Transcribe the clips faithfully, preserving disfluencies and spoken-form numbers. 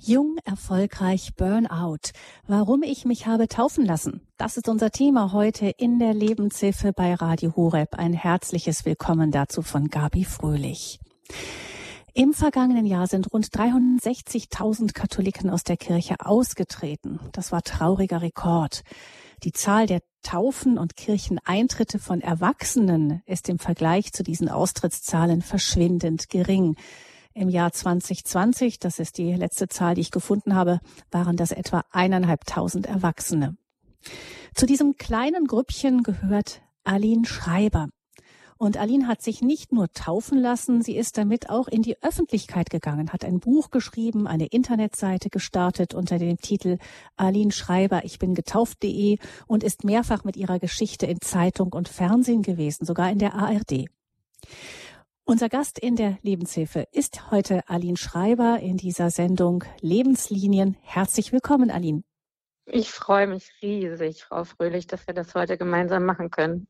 Jung, erfolgreich, Burnout. Warum ich mich habe taufen lassen. Das ist unser Thema heute in der Lebenshilfe bei Radio Horeb. Ein herzliches Willkommen dazu von Gabi Fröhlich. Im vergangenen Jahr sind rund dreihundertsechzigtausend Katholiken aus der Kirche ausgetreten. Das war trauriger Rekord. Die Zahl der Taufen und Kircheneintritte von Erwachsenen ist im Vergleich zu diesen Austrittszahlen verschwindend gering. Im Jahr zwanzig zwanzig, das ist die letzte Zahl, die ich gefunden habe, waren das etwa eineinhalbtausend Erwachsene. Zu diesem kleinen Grüppchen gehört Aline Schreiber. Und Aline hat sich nicht nur taufen lassen, sie ist damit auch in die Öffentlichkeit gegangen, hat ein Buch geschrieben, eine Internetseite gestartet unter dem Titel Aline Schreiber, ich bin getauft punkt de und ist mehrfach mit ihrer Geschichte in Zeitung und Fernsehen gewesen, sogar in der A R D. Unser Gast in der Lebenshilfe ist heute Aline Schreiber in dieser Sendung Lebenslinien. Herzlich willkommen, Aline. Ich freue mich riesig, Frau Fröhlich, dass wir das heute gemeinsam machen können.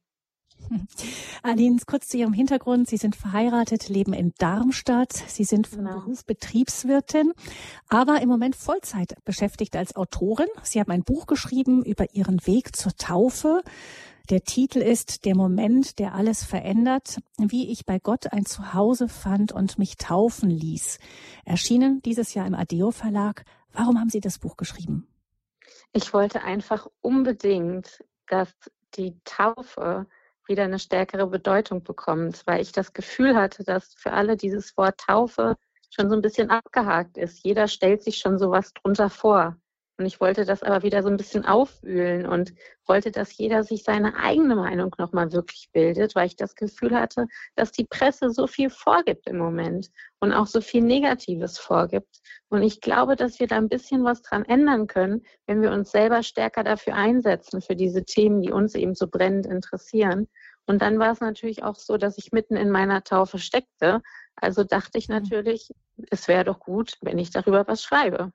Aline, kurz zu Ihrem Hintergrund. Sie sind verheiratet, leben in Darmstadt. Sie sind von Genau. Beruf Betriebswirtin, aber im Moment Vollzeit beschäftigt als Autorin. Sie haben ein Buch geschrieben über Ihren Weg zur Taufe. Der Titel ist Der Moment, der alles verändert, wie ich bei Gott ein Zuhause fand und mich taufen ließ. Erschienen dieses Jahr im Adeo Verlag. Warum haben Sie das Buch geschrieben? Ich wollte einfach unbedingt, dass die Taufe wieder eine stärkere Bedeutung bekommt, weil ich das Gefühl hatte, dass für alle dieses Wort Taufe schon so ein bisschen abgehakt ist. Jeder stellt sich schon sowas drunter vor. Und ich wollte das aber wieder so ein bisschen aufwühlen und wollte, dass jeder sich seine eigene Meinung nochmal wirklich bildet, weil ich das Gefühl hatte, dass die Presse so viel vorgibt im Moment und auch so viel Negatives vorgibt. Und ich glaube, dass wir da ein bisschen was dran ändern können, wenn wir uns selber stärker dafür einsetzen, für diese Themen, die uns eben so brennend interessieren. Und dann war es natürlich auch so, dass ich mitten in meiner Taufe steckte. Also dachte ich natürlich, es wäre doch gut, wenn ich darüber was schreibe.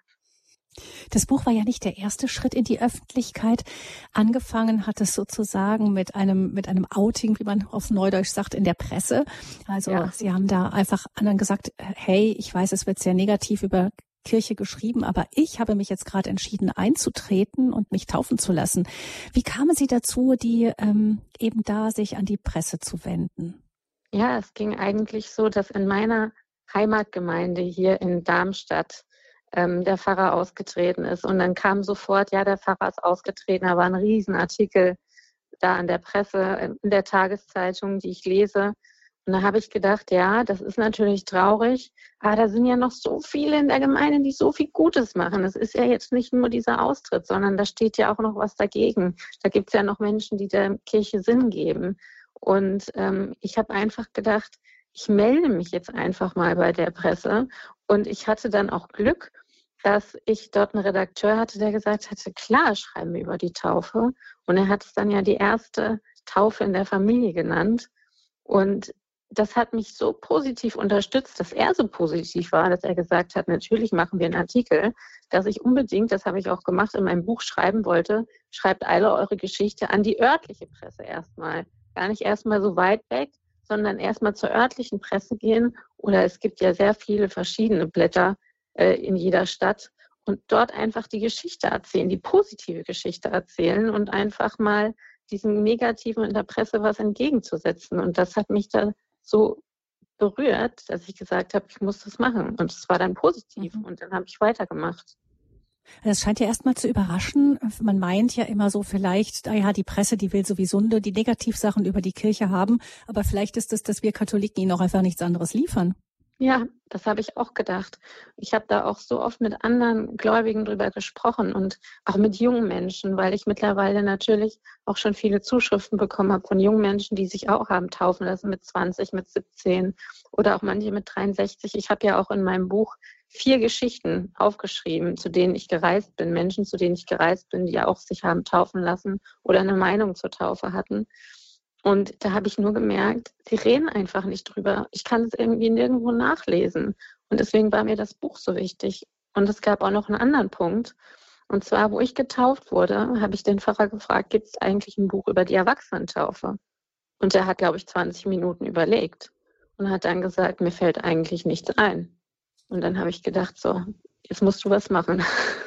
Das Buch war ja nicht der erste Schritt in die Öffentlichkeit. Angefangen hat es sozusagen mit einem mit einem Outing, wie man auf Neudeutsch sagt, in der Presse. Also ja. Sie haben da einfach anderen gesagt, hey, ich weiß, es wird sehr negativ über Kirche geschrieben, aber ich habe mich jetzt gerade entschieden einzutreten und mich taufen zu lassen. Wie kamen Sie dazu, die ähm, eben da sich an die Presse zu wenden? Ja, es ging eigentlich so, dass in meiner Heimatgemeinde hier in Darmstadt der Pfarrer ausgetreten ist. Und dann kam sofort, ja, der Pfarrer ist ausgetreten. Da war ein Riesenartikel da an der Presse, in der Tageszeitung, die ich lese. Und da habe ich gedacht, ja, das ist natürlich traurig, aber da sind ja noch so viele in der Gemeinde, die so viel Gutes machen. Es ist ja jetzt nicht nur dieser Austritt, sondern da steht ja auch noch was dagegen. Da gibt es ja noch Menschen, die der Kirche Sinn geben. Und ähm, ich habe einfach gedacht, ich melde mich jetzt einfach mal bei der Presse. Und ich hatte dann auch Glück, dass ich dort einen Redakteur hatte, der gesagt hatte, klar, schreiben wir über die Taufe. Und er hat es dann ja die erste Taufe in der Familie genannt. Und das hat mich so positiv unterstützt, dass er so positiv war, dass er gesagt hat, natürlich machen wir einen Artikel, dass ich unbedingt, das habe ich auch gemacht, in meinem Buch schreiben wollte, schreibt alle eure Geschichte an die örtliche Presse erstmal. Gar nicht erstmal so weit weg, sondern erstmal zur örtlichen Presse gehen. Oder es gibt ja sehr viele verschiedene Blätter in jeder Stadt und dort einfach die Geschichte erzählen, die positive Geschichte erzählen und einfach mal diesem Negativen in der Presse was entgegenzusetzen. Und das hat mich da so berührt, dass ich gesagt habe, ich muss das machen. Und es war dann positiv mhm. und dann habe ich weitergemacht. Das scheint ja erstmal zu überraschen. Man meint ja immer so vielleicht, ah ja, die Presse, die will sowieso nur die Negativsachen über die Kirche haben, aber vielleicht ist es, dass wir Katholiken ihnen auch einfach nichts anderes liefern. Ja, das habe ich auch gedacht. Ich habe da auch so oft mit anderen Gläubigen drüber gesprochen und auch mit jungen Menschen, weil ich mittlerweile natürlich auch schon viele Zuschriften bekommen habe von jungen Menschen, die sich auch haben taufen lassen mit zwanzig, mit siebzehn oder auch manche mit dreiundsechzig. Ich habe ja auch in meinem Buch vier Geschichten aufgeschrieben, zu denen ich gereist bin, Menschen, zu denen ich gereist bin, die ja auch sich haben taufen lassen oder eine Meinung zur Taufe hatten. Und da habe ich nur gemerkt, sie reden einfach nicht drüber. Ich kann es irgendwie nirgendwo nachlesen. Und deswegen war mir das Buch so wichtig. Und es gab auch noch einen anderen Punkt. Und zwar, wo ich getauft wurde, habe ich den Pfarrer gefragt, gibt es eigentlich ein Buch über die Erwachsenentaufe? Und der hat, glaube ich, zwanzig Minuten überlegt und hat dann gesagt, mir fällt eigentlich nichts ein. Und dann habe ich gedacht, so, jetzt musst du was machen.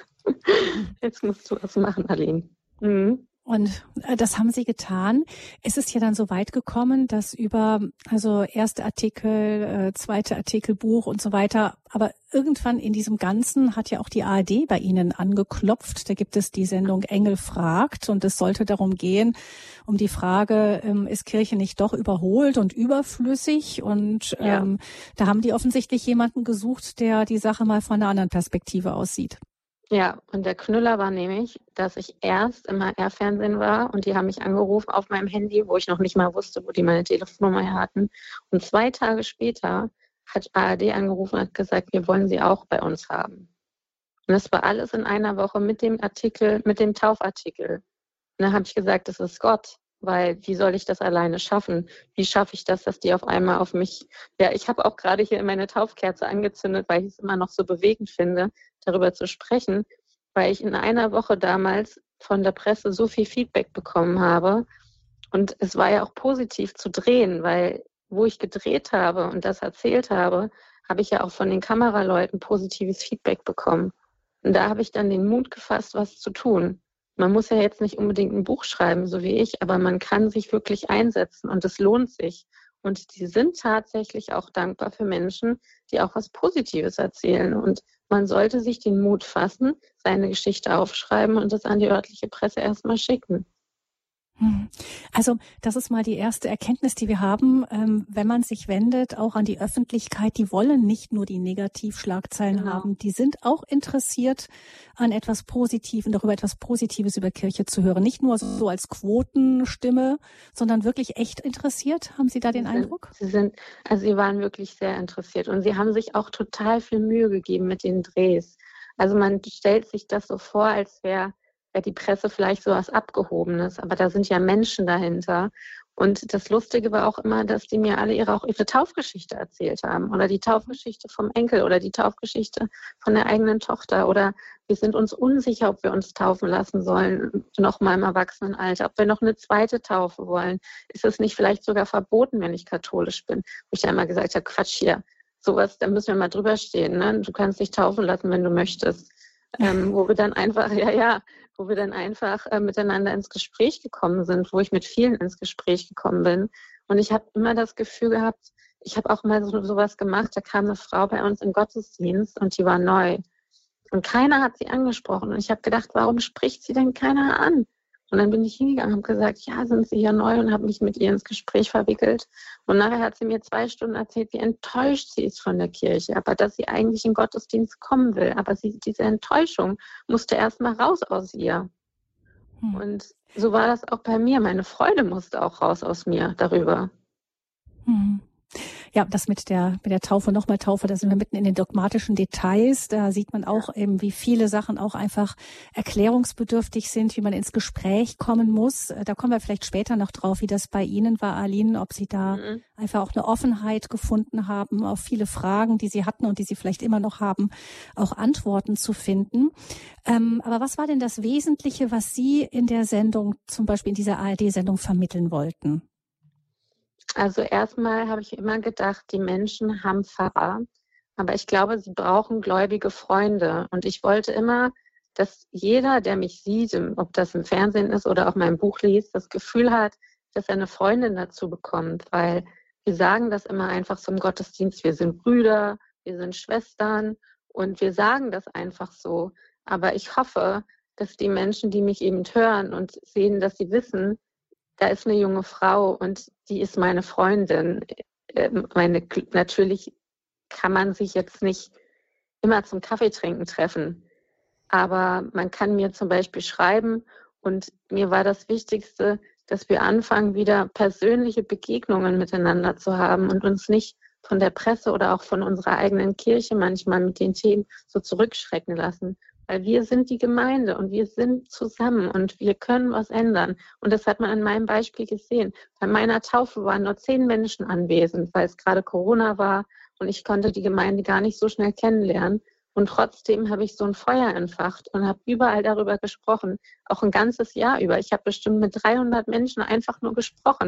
Jetzt musst du was machen, Aline. Mhm. Und das haben Sie getan. Es ist ja dann so weit gekommen, dass über, also erste Artikel, äh, zweite Artikel, Buch und so weiter, aber irgendwann in diesem Ganzen hat ja auch die A R D bei Ihnen angeklopft. Da gibt es die Sendung Engel fragt und es sollte darum gehen, um die Frage, ähm, ist Kirche nicht doch überholt und überflüssig? Und ähm, ja. Da haben die offensichtlich jemanden gesucht, der die Sache mal von einer anderen Perspektive aussieht. Ja, und der Knüller war nämlich, dass ich erst im H R-Fernsehen war und die haben mich angerufen auf meinem Handy, wo ich noch nicht mal wusste, wo die meine Telefonnummer her hatten. Und zwei Tage später hat A R D angerufen und hat gesagt, wir wollen sie auch bei uns haben. Und das war alles in einer Woche mit dem Artikel, mit dem Taufartikel. Und dann habe ich gesagt, das ist Gott, weil wie soll ich das alleine schaffen? Wie schaffe ich das, dass die auf einmal auf mich... Ja, ich habe auch gerade hier meine Taufkerze angezündet, weil ich es immer noch so bewegend finde, darüber zu sprechen, weil ich in einer Woche damals von der Presse so viel Feedback bekommen habe. Und es war ja auch positiv zu drehen, weil wo ich gedreht habe und das erzählt habe, habe ich ja auch von den Kameraleuten positives Feedback bekommen. Und da habe ich dann den Mut gefasst, was zu tun. Man muss ja jetzt nicht unbedingt ein Buch schreiben, so wie ich, aber man kann sich wirklich einsetzen und es lohnt sich. Und die sind tatsächlich auch dankbar für Menschen, die auch was Positives erzählen. Und man sollte sich den Mut fassen, seine Geschichte aufschreiben und das an die örtliche Presse erstmal schicken. Also das ist mal die erste Erkenntnis, die wir haben, ähm, wenn man sich wendet, auch an die Öffentlichkeit, die wollen nicht nur die Negativschlagzeilen genau. haben, die sind auch interessiert an etwas Positives, darüber etwas Positives über Kirche zu hören. Nicht nur so als Quotenstimme, sondern wirklich echt interessiert. Haben Sie da den sie sind, Eindruck? Sie sind, also Sie waren wirklich sehr interessiert und Sie haben sich auch total viel Mühe gegeben mit den Drehs. Also man stellt sich das so vor, als wäre die Presse vielleicht so was Abgehobenes, aber da sind ja Menschen dahinter. Und das Lustige war auch immer, dass die mir alle ihre, auch ihre Taufgeschichte erzählt haben oder die Taufgeschichte vom Enkel oder die Taufgeschichte von der eigenen Tochter oder wir sind uns unsicher, ob wir uns taufen lassen sollen, noch mal im Erwachsenenalter, ob wir noch eine zweite Taufe wollen. Ist es nicht vielleicht sogar verboten, wenn ich katholisch bin? Wo ich da immer gesagt habe, Quatsch hier, sowas, da müssen wir mal drüber stehen. Ne? Du kannst dich taufen lassen, wenn du möchtest. Ähm, wo wir dann einfach, ja, ja, wo wir dann einfach äh, miteinander ins Gespräch gekommen sind, wo ich mit vielen ins Gespräch gekommen bin. Und ich habe immer das Gefühl gehabt, ich habe auch mal so sowas gemacht, da kam eine Frau bei uns im Gottesdienst und die war neu. Und keiner hat sie angesprochen. Und ich habe gedacht, warum spricht sie denn keiner an? Und dann bin ich hingegangen und habe gesagt, ja, sind Sie hier neu und habe mich mit ihr ins Gespräch verwickelt. Und nachher hat sie mir zwei Stunden erzählt, wie enttäuscht sie ist von der Kirche, aber dass sie eigentlich in Gottesdienst kommen will. Aber sie, diese Enttäuschung musste erst mal raus aus ihr. Hm. Und so war das auch bei mir. Meine Freude musste auch raus aus mir darüber. Hm. Ja, das mit der mit der Taufe, nochmal Taufe, da sind wir mitten in den dogmatischen Details. Da sieht man auch eben, wie viele Sachen auch einfach erklärungsbedürftig sind, wie man ins Gespräch kommen muss. Da kommen wir vielleicht später noch drauf, wie das bei Ihnen war, Aline, ob Sie da mhm. einfach auch eine Offenheit gefunden haben, auf viele Fragen, die Sie hatten und die Sie vielleicht immer noch haben, auch Antworten zu finden. Ähm, aber was war denn das Wesentliche, was Sie in der Sendung, zum Beispiel in dieser A R D-Sendung vermitteln wollten? Also erstmal habe ich immer gedacht, die Menschen haben Pfarrer, aber ich glaube, sie brauchen gläubige Freunde. Und ich wollte immer, dass jeder, der mich sieht, ob das im Fernsehen ist oder auch mein Buch liest, das Gefühl hat, dass er eine Freundin dazu bekommt. Weil wir sagen das immer einfach so im Gottesdienst, wir sind Brüder, wir sind Schwestern und wir sagen das einfach so. Aber ich hoffe, dass die Menschen, die mich eben hören und sehen, dass sie wissen, da ist eine junge Frau und die ist meine Freundin. Meine, natürlich kann man sich jetzt nicht immer zum Kaffeetrinken treffen, aber man kann mir zum Beispiel schreiben und mir war das Wichtigste, dass wir anfangen, wieder persönliche Begegnungen miteinander zu haben und uns nicht von der Presse oder auch von unserer eigenen Kirche manchmal mit den Themen so zurückschrecken lassen. Weil wir sind die Gemeinde und wir sind zusammen und wir können was ändern. Und das hat man an meinem Beispiel gesehen. Bei meiner Taufe waren nur zehn Menschen anwesend, weil es gerade Corona war und ich konnte die Gemeinde gar nicht so schnell kennenlernen. Und trotzdem habe ich so ein Feuer entfacht und habe überall darüber gesprochen, auch ein ganzes Jahr über. Ich habe bestimmt mit dreihundert Menschen einfach nur gesprochen.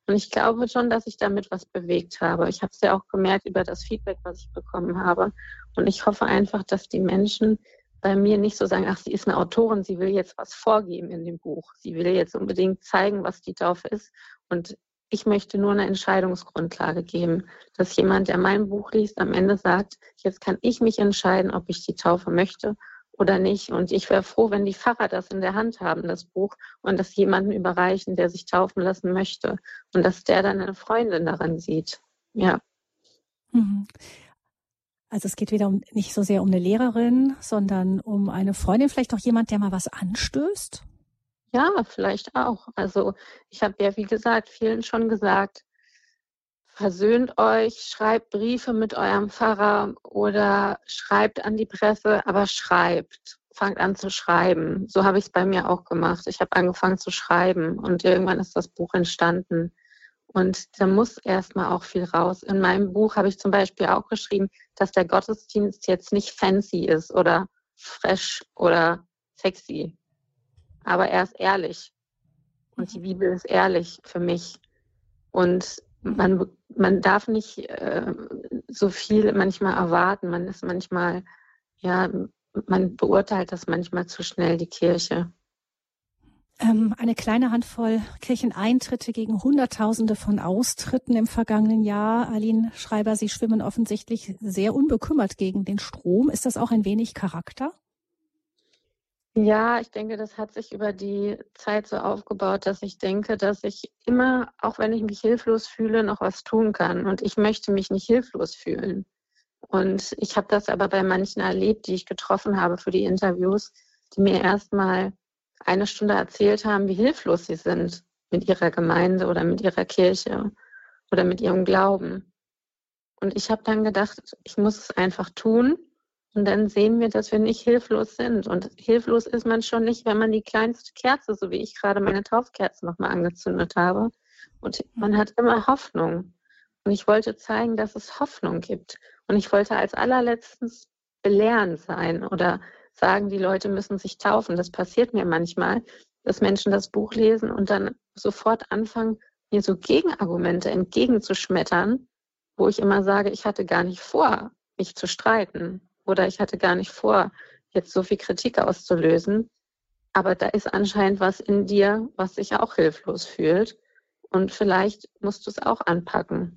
Und ich glaube schon, dass ich damit was bewegt habe. Ich habe es ja auch gemerkt über das Feedback, was ich bekommen habe. Und ich hoffe einfach, dass die Menschen bei mir nicht so sagen, ach, sie ist eine Autorin, sie will jetzt was vorgeben in dem Buch. Sie will jetzt unbedingt zeigen, was die Taufe ist. Und ich möchte nur eine Entscheidungsgrundlage geben, dass jemand, der mein Buch liest, am Ende sagt, jetzt kann ich mich entscheiden, ob ich die Taufe möchte oder nicht. Und ich wäre froh, wenn die Pfarrer das in der Hand haben, das Buch, und das jemandem überreichen, der sich taufen lassen möchte. Und dass der dann eine Freundin daran sieht. Ja. Mhm. Also es geht wieder um, nicht so sehr um eine Lehrerin, sondern um eine Freundin, vielleicht auch jemand, der mal was anstößt? Ja, vielleicht auch. Also ich habe ja, wie gesagt, vielen schon gesagt, versöhnt euch, schreibt Briefe mit eurem Pfarrer oder schreibt an die Presse, aber schreibt. Fangt an zu schreiben. So habe ich es bei mir auch gemacht. Ich habe angefangen zu schreiben und irgendwann ist das Buch entstanden. Und da muss erstmal auch viel raus. In meinem Buch habe ich zum Beispiel auch geschrieben, dass der Gottesdienst jetzt nicht fancy ist oder fresh oder sexy. Aber er ist ehrlich. Und die Bibel ist ehrlich für mich. Und man, man darf nicht äh, so viel manchmal erwarten. Man ist manchmal, ja, man beurteilt das manchmal zu schnell, die Kirche. Ähm, eine kleine Handvoll Kircheneintritte gegen Hunderttausende von Austritten im vergangenen Jahr. Aline Schreiber, Sie schwimmen offensichtlich sehr unbekümmert gegen den Strom. Ist das auch ein wenig Charakter? Ja, ich denke, das hat sich über die Zeit so aufgebaut, dass ich denke, dass ich immer, auch wenn ich mich hilflos fühle, noch was tun kann. Und ich möchte mich nicht hilflos fühlen. Und ich habe das aber bei manchen erlebt, die ich getroffen habe für die Interviews, die mir erstmal eine Stunde erzählt haben, wie hilflos sie sind mit ihrer Gemeinde oder mit ihrer Kirche oder mit ihrem Glauben. Und ich habe dann gedacht, ich muss es einfach tun. Und dann sehen wir, dass wir nicht hilflos sind. Und hilflos ist man schon nicht, wenn man die kleinste Kerze, so wie ich gerade meine Taufkerze nochmal angezündet habe. Und man hat immer Hoffnung. Und ich wollte zeigen, dass es Hoffnung gibt. Und ich wollte als allerletztes belehrend sein oder sagen, die Leute müssen sich taufen. Das passiert mir manchmal, dass Menschen das Buch lesen und dann sofort anfangen, mir so Gegenargumente entgegenzuschmettern, wo ich immer sage, ich hatte gar nicht vor, mich zu streiten. Oder ich hatte gar nicht vor, jetzt so viel Kritik auszulösen. Aber da ist anscheinend was in dir, was sich auch hilflos fühlt. Und vielleicht musst du es auch anpacken.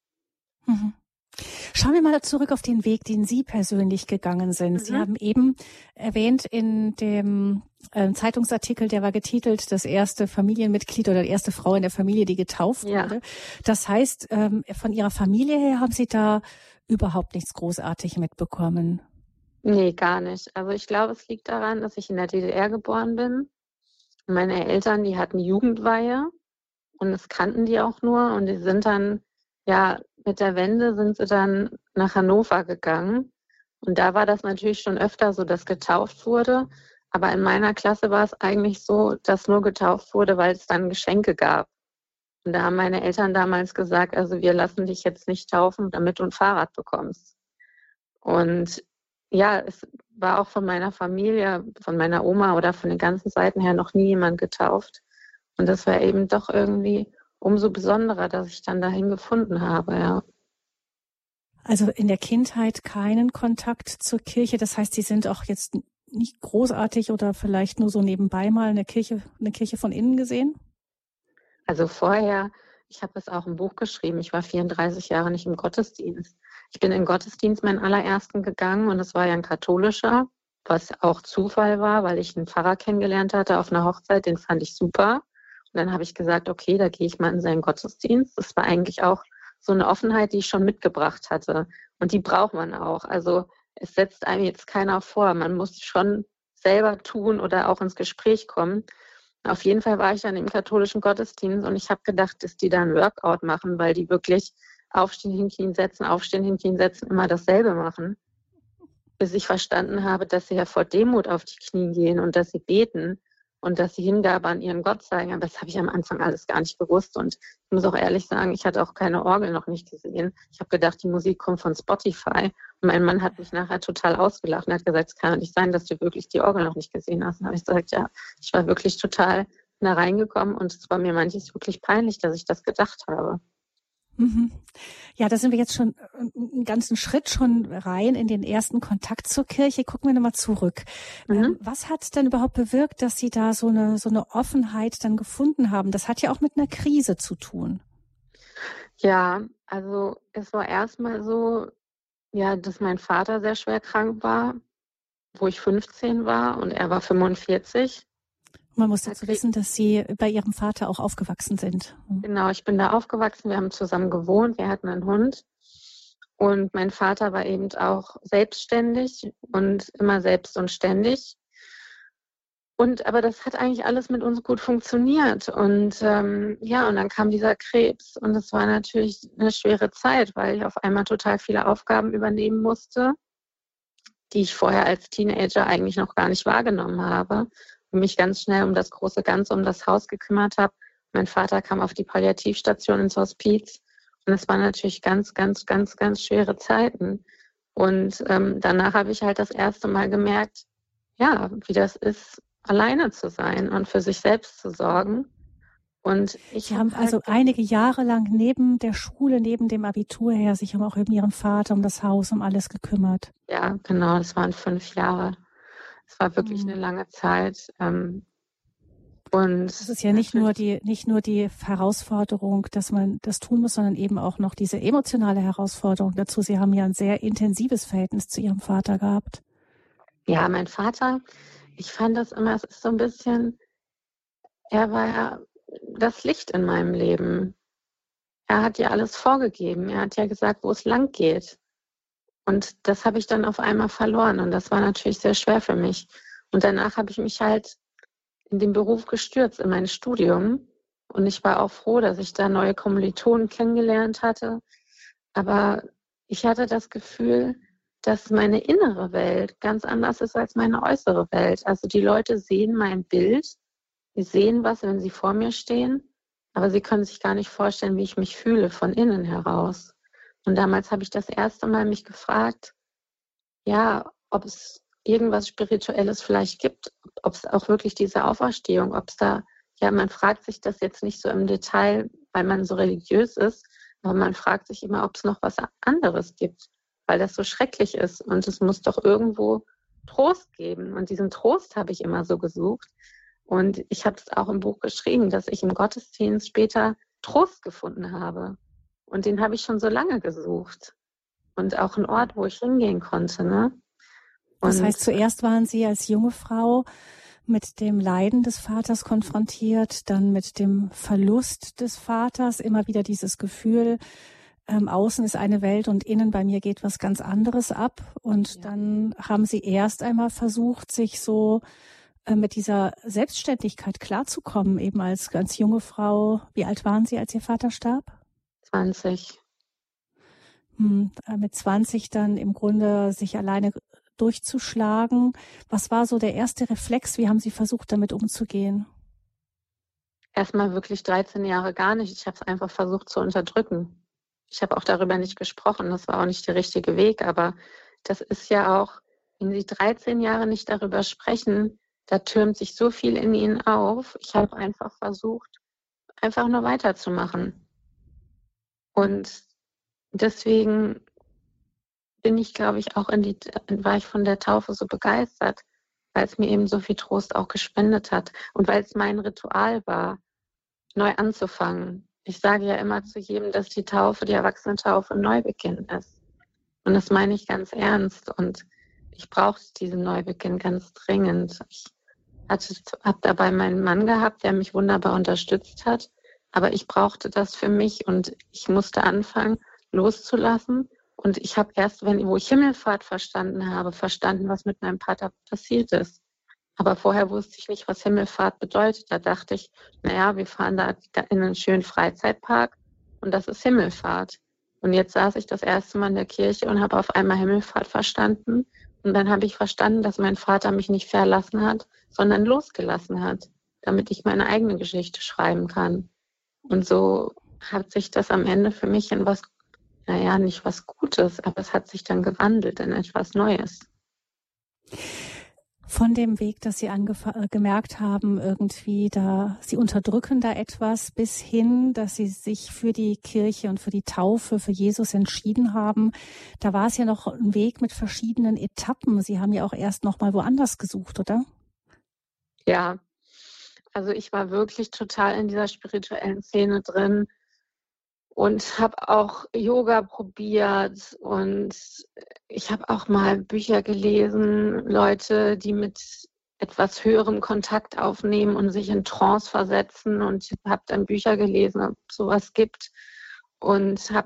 Mhm. Schauen wir mal zurück auf den Weg, den Sie persönlich gegangen sind. Mhm. Sie haben eben erwähnt in dem äh, Zeitungsartikel, der war getitelt, das erste Familienmitglied oder die erste Frau in der Familie, die getauft ja. wurde. Das heißt, ähm, von Ihrer Familie her haben Sie da überhaupt nichts großartig mitbekommen? Nee, gar nicht. Also ich glaube, es liegt daran, dass ich in der D D R geboren bin. Meine Eltern, die hatten Jugendweihe und das kannten die auch nur. Und die sind dann, ja, mit der Wende sind sie dann nach Hannover gegangen. Und da war das natürlich schon öfter so, dass getauft wurde. Aber in meiner Klasse war es eigentlich so, dass nur getauft wurde, weil es dann Geschenke gab. Und da haben meine Eltern damals gesagt, also wir lassen dich jetzt nicht taufen, damit du ein Fahrrad bekommst. Und ja, es war auch von meiner Familie, von meiner Oma oder von den ganzen Seiten her noch nie jemand getauft. Und das war eben doch irgendwie umso besonderer, dass ich dann dahin gefunden habe, ja. Also in der Kindheit keinen Kontakt zur Kirche. Das heißt, Sie sind auch jetzt nicht großartig oder vielleicht nur so nebenbei mal eine Kirche, eine Kirche von innen gesehen? Also vorher, ich habe es auch im Buch geschrieben, ich war vierunddreißig Jahre nicht im Gottesdienst. Ich bin in den Gottesdienst meinen allerersten gegangen und es war ja ein katholischer, was auch Zufall war, weil ich einen Pfarrer kennengelernt hatte auf einer Hochzeit, den fand ich super. Und dann habe ich gesagt, okay, da gehe ich mal in seinen Gottesdienst. Das war eigentlich auch so eine Offenheit, die ich schon mitgebracht hatte. Und die braucht man auch. Also es setzt einem jetzt keiner vor. Man muss schon selber tun oder auch ins Gespräch kommen. Auf jeden Fall war ich dann im katholischen Gottesdienst und ich habe gedacht, dass die da ein Workout machen, weil die wirklich aufstehen, hinknien, setzen, aufstehen, hinknien, setzen, immer dasselbe machen. Bis ich verstanden habe, dass sie ja vor Demut auf die Knie gehen und dass sie beten und dass sie Hingabe an ihren Gott zeigen. Aber das habe ich am Anfang alles gar nicht gewusst. Und ich muss auch ehrlich sagen, ich hatte auch keine Orgel noch nicht gesehen. Ich habe gedacht, die Musik kommt von Spotify. Und mein Mann hat mich nachher total ausgelacht und hat gesagt, es kann doch nicht sein, dass du wirklich die Orgel noch nicht gesehen hast. Und habe ich gesagt, ja, ich war wirklich total bin da reingekommen und es war mir manches wirklich peinlich, dass ich das gedacht habe. Mhm. Ja, da sind wir jetzt schon einen ganzen Schritt schon rein in den ersten Kontakt zur Kirche. Gucken wir nochmal zurück. Mhm. Ähm, was hat denn überhaupt bewirkt, dass Sie da so eine, so eine Offenheit dann gefunden haben? Das hat ja auch mit einer Krise zu tun. Ja, also es war erstmal so, ja, dass mein Vater sehr schwer krank war, wo ich fünfzehn war und er war fünfundvierzig. Man muss Da dazu krieg, wissen, dass Sie bei Ihrem Vater auch aufgewachsen sind. Mhm. genau, ich bin da aufgewachsen, wir haben zusammen gewohnt, wir hatten einen Hund und mein Vater war eben auch selbstständig und immer selbst und ständig. Und aber das hat eigentlich alles mit uns gut funktioniert. Und ähm, ja, und dann kam dieser Krebs und es war natürlich eine schwere Zeit, weil ich auf einmal total viele Aufgaben übernehmen musste, die ich vorher als Teenager eigentlich noch gar nicht wahrgenommen habe und mich ganz schnell um das große Ganze, um das Haus gekümmert habe. Mein Vater kam auf die Palliativstation ins Hospiz und es waren natürlich ganz, ganz, ganz, ganz schwere Zeiten. Und ähm, danach habe ich halt das erste Mal gemerkt, ja, wie das ist, alleine zu sein und für sich selbst zu sorgen. Und ich Sie habe haben halt, also einige Jahre lang neben der Schule, neben dem Abitur her, sich auch um Ihren Vater, um das Haus, um alles gekümmert. ja, genau, das waren fünf Jahre. Es war wirklich eine Mhm. lange Zeit. Ähm, Das und ist ja nicht nur natürlich, die, nicht nur die Herausforderung, dass man das tun muss, sondern eben auch noch diese emotionale Herausforderung dazu. Sie haben ja ein sehr intensives Verhältnis zu Ihrem Vater gehabt. ja, mein Vater, ich fand das immer, es ist so ein bisschen, er war ja das Licht in meinem Leben. Er hat ja alles vorgegeben. Er hat ja gesagt, wo es lang geht. Und das habe ich dann auf einmal verloren. Und das war natürlich sehr schwer für mich. Und danach habe ich mich halt in den Beruf gestürzt, in mein Studium. Und ich war auch froh, dass ich da neue Kommilitonen kennengelernt hatte. Aber ich hatte das Gefühl, dass meine innere Welt ganz anders ist als meine äußere Welt. Also die Leute sehen mein Bild, sie sehen was, wenn sie vor mir stehen, aber sie können sich gar nicht vorstellen, wie ich mich fühle von innen heraus. Und damals habe ich das erste Mal mich gefragt, ja, ob es irgendwas Spirituelles vielleicht gibt, ob es auch wirklich diese Auferstehung, ob es da, ja, man fragt sich das jetzt nicht so im Detail, weil man so religiös ist, aber man fragt sich immer, ob es noch was anderes gibt, weil das so schrecklich ist und es muss doch irgendwo Trost geben und diesen Trost habe ich immer so gesucht und ich habe es auch im Buch geschrieben, dass ich im Gottesdienst später Trost gefunden habe und den habe ich schon so lange gesucht und auch ein Ort, wo ich hingehen konnte, ne? Das heißt, Und zuerst waren Sie als junge Frau mit dem Leiden des Vaters konfrontiert, dann mit dem Verlust des Vaters, immer wieder dieses Gefühl, ähm, außen ist eine Welt und innen bei mir geht was ganz anderes ab. Und ja, dann haben Sie erst einmal versucht, sich so äh, mit dieser Selbstständigkeit klarzukommen, eben als ganz junge Frau. Wie alt waren Sie, als Ihr Vater starb? zwanzig. Hm, äh, mit zwanzig dann im Grunde sich alleine durchzuschlagen. Was war so der erste Reflex? Wie haben Sie versucht, damit umzugehen? Erstmal wirklich dreizehn Jahre gar nicht. Ich habe es einfach versucht zu unterdrücken. Ich habe auch darüber nicht gesprochen. Das war auch nicht der richtige Weg. Aber das ist ja auch, wenn Sie dreizehn Jahre nicht darüber sprechen, da türmt sich so viel in Ihnen auf. Ich habe einfach versucht, einfach nur weiterzumachen. Und deswegen bin ich, glaube ich, auch in die, war ich von der Taufe so begeistert, weil es mir eben so viel Trost auch gespendet hat und weil es mein Ritual war, neu anzufangen. Ich sage ja immer zu jedem, dass die Taufe, die Erwachsenentaufe, ein Neubeginn ist. Und das meine ich ganz ernst. Und ich brauchte diesen Neubeginn ganz dringend. Ich hatte, habe dabei meinen Mann gehabt, der mich wunderbar unterstützt hat. Aber ich brauchte das für mich und ich musste anfangen, loszulassen. Und ich habe erst, wenn, wo ich Himmelfahrt verstanden habe, verstanden, was mit meinem Vater passiert ist. Aber vorher wusste ich nicht, was Himmelfahrt bedeutet. Da dachte ich, naja, wir fahren da in einen schönen Freizeitpark und das ist Himmelfahrt. Und jetzt saß ich das erste Mal in der Kirche und habe auf einmal Himmelfahrt verstanden. Und dann habe ich verstanden, dass mein Vater mich nicht verlassen hat, sondern losgelassen hat, damit ich meine eigene Geschichte schreiben kann. Und so hat sich das am Ende für mich in was, naja, nicht was Gutes, aber es hat sich dann gewandelt in etwas Neues. Von dem Weg, dass Sie angef- gemerkt haben, irgendwie da, Sie unterdrücken da etwas, bis hin, dass Sie sich für die Kirche und für die Taufe, für Jesus entschieden haben. Da war es ja noch ein Weg mit verschiedenen Etappen. Sie haben ja auch erst noch mal woanders gesucht, oder? Ja, also ich war wirklich total in dieser spirituellen Szene drin und habe auch Yoga probiert und ich habe auch mal Bücher gelesen, Leute, die mit etwas höherem Kontakt aufnehmen und sich in Trance versetzen, und habe dann Bücher gelesen, ob es sowas gibt, und habe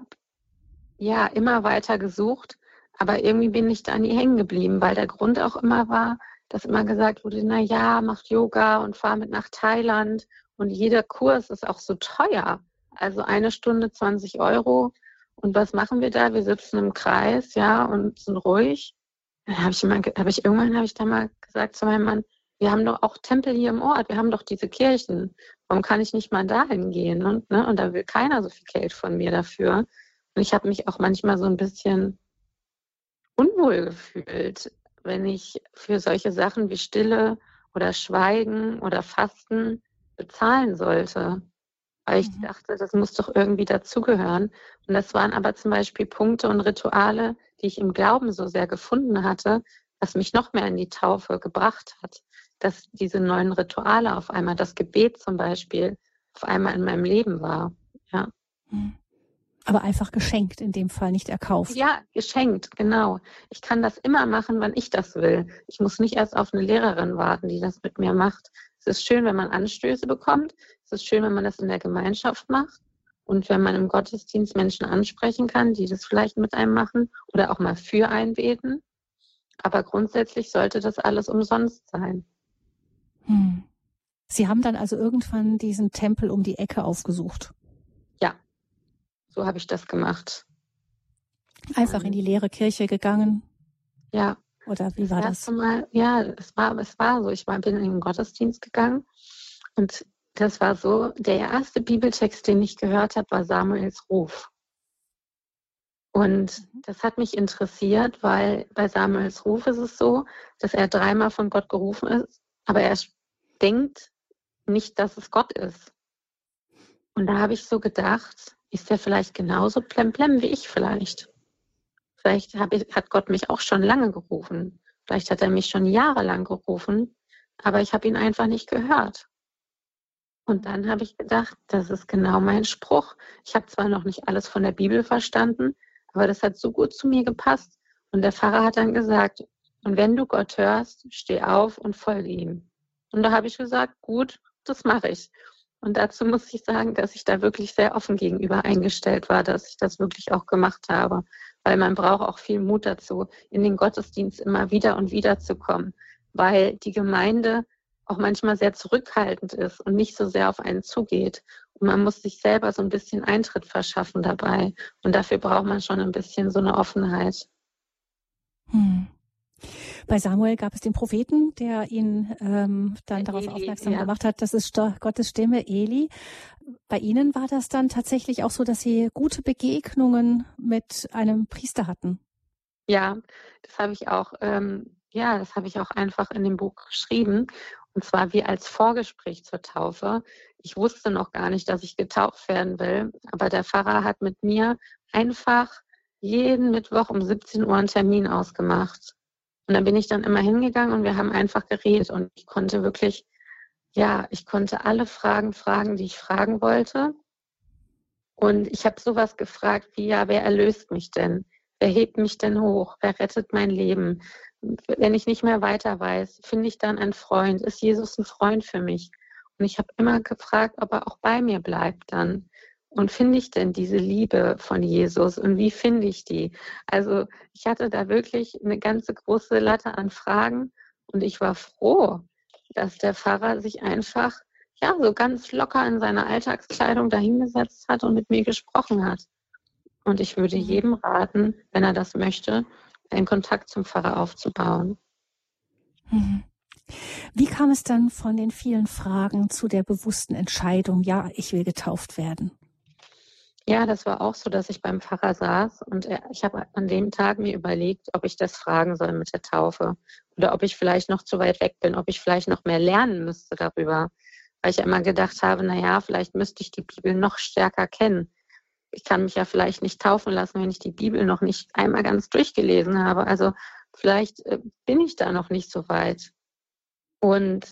ja immer weiter gesucht, aber irgendwie bin ich da nie hängen geblieben, weil der Grund auch immer war, dass immer gesagt wurde, na ja, mach Yoga und fahr mit nach Thailand, und jeder Kurs ist auch so teuer. Also eine Stunde zwanzig Euro. Und was machen wir da? Wir sitzen im Kreis, ja, und sind ruhig. Dann habe ich, immer, hab ich irgendwann habe ich da mal gesagt zu meinem Mann, wir haben doch auch Tempel hier im Ort, wir haben doch diese Kirchen. Warum kann ich nicht mal dahin gehen? Und, ne, und da will keiner so viel Geld von mir dafür. Und ich habe mich auch manchmal so ein bisschen unwohl gefühlt, wenn ich für solche Sachen wie Stille oder Schweigen oder Fasten bezahlen sollte. Weil ich Mhm. dachte, das muss doch irgendwie dazugehören. Und das waren aber zum Beispiel Punkte und Rituale, die ich im Glauben so sehr gefunden hatte, was mich noch mehr in die Taufe gebracht hat. Dass diese neuen Rituale auf einmal, das Gebet zum Beispiel, auf einmal in meinem Leben war. Ja. Aber einfach geschenkt, in dem Fall nicht erkauft. Ja, geschenkt, genau. Ich kann das immer machen, wann ich das will. Ich muss nicht erst auf eine Lehrerin warten, die das mit mir macht. Es ist schön, wenn man Anstöße bekommt. Es ist schön, wenn man das in der Gemeinschaft macht. Und wenn man im Gottesdienst Menschen ansprechen kann, die das vielleicht mit einem machen oder auch mal für einen beten. Aber grundsätzlich sollte das alles umsonst sein. Hm. Sie haben dann also irgendwann diesen Tempel um die Ecke aufgesucht. Ja, so habe ich das gemacht. Einfach in die leere Kirche gegangen. Ja. Oder wie das war erste das? Mal, ja, es war, es war so. Ich war, bin in den Gottesdienst gegangen, und das war so, der erste Bibeltext, den ich gehört habe, war Samuels Ruf. Und das hat mich interessiert, weil bei Samuels Ruf ist es so, dass er dreimal von Gott gerufen ist, aber er denkt nicht, dass es Gott ist. Und da habe ich so gedacht, ist er vielleicht genauso plemplem wie ich vielleicht? Vielleicht hab ich, hat Gott mich auch schon lange gerufen. Vielleicht hat er mich schon jahrelang gerufen, aber ich habe ihn einfach nicht gehört. Und dann habe ich gedacht, das ist genau mein Spruch. Ich habe zwar noch nicht alles von der Bibel verstanden, aber das hat so gut zu mir gepasst. Und der Pfarrer hat dann gesagt, und wenn du Gott hörst, steh auf und folge ihm. Und da habe ich gesagt, gut, das mache ich. Und dazu muss ich sagen, dass ich da wirklich sehr offen gegenüber eingestellt war, dass ich das wirklich auch gemacht habe. Weil man braucht auch viel Mut dazu, in den Gottesdienst immer wieder und wieder zu kommen. Weil die Gemeinde auch manchmal sehr zurückhaltend ist und nicht so sehr auf einen zugeht. Und man muss sich selber so ein bisschen Eintritt verschaffen dabei. Und dafür braucht man schon ein bisschen so eine Offenheit. Hm. Bei Samuel gab es den Propheten, der ihn ähm, dann Der darauf Eli, aufmerksam ja. gemacht hat, das ist Gottes Stimme, Eli. Bei Ihnen war das dann tatsächlich auch so, dass Sie gute Begegnungen mit einem Priester hatten? Ja, das habe ich auch, ähm, ja, das habe ich auch einfach in dem Buch geschrieben. Und zwar wie als Vorgespräch zur Taufe. Ich wusste noch gar nicht, dass ich getauft werden will, aber der Pfarrer hat mit mir einfach jeden Mittwoch um siebzehn Uhr einen Termin ausgemacht. Und dann bin ich dann immer hingegangen und wir haben einfach geredet, und ich konnte wirklich, ja, ich konnte alle Fragen fragen, die ich fragen wollte. Und ich habe sowas gefragt wie, ja, wer erlöst mich denn? Wer hebt mich denn hoch? Wer rettet mein Leben? Wenn ich nicht mehr weiter weiß, finde ich dann einen Freund? Ist Jesus ein Freund für mich? Und ich habe immer gefragt, ob er auch bei mir bleibt dann. Und finde ich denn diese Liebe von Jesus? Und wie finde ich die? Also ich hatte da wirklich eine ganze große Latte an Fragen, und ich war froh, dass der Pfarrer sich einfach ja so ganz locker in seiner Alltagskleidung dahingesetzt hat und mit mir gesprochen hat. Und ich würde jedem raten, wenn er das möchte, einen Kontakt zum Pfarrer aufzubauen. Mhm. Wie kam es dann von den vielen Fragen zu der bewussten Entscheidung, ja, ich will getauft werden? Ja, das war auch so, dass ich beim Pfarrer saß und er, ich habe an dem Tag mir überlegt, ob ich das fragen soll mit der Taufe oder ob ich vielleicht noch zu weit weg bin, ob ich vielleicht noch mehr lernen müsste darüber. Weil ich ja immer gedacht habe, na ja, vielleicht müsste ich die Bibel noch stärker kennen. Ich kann mich ja vielleicht nicht taufen lassen, wenn ich die Bibel noch nicht einmal ganz durchgelesen habe. Also vielleicht äh, bin ich da noch nicht so weit. Und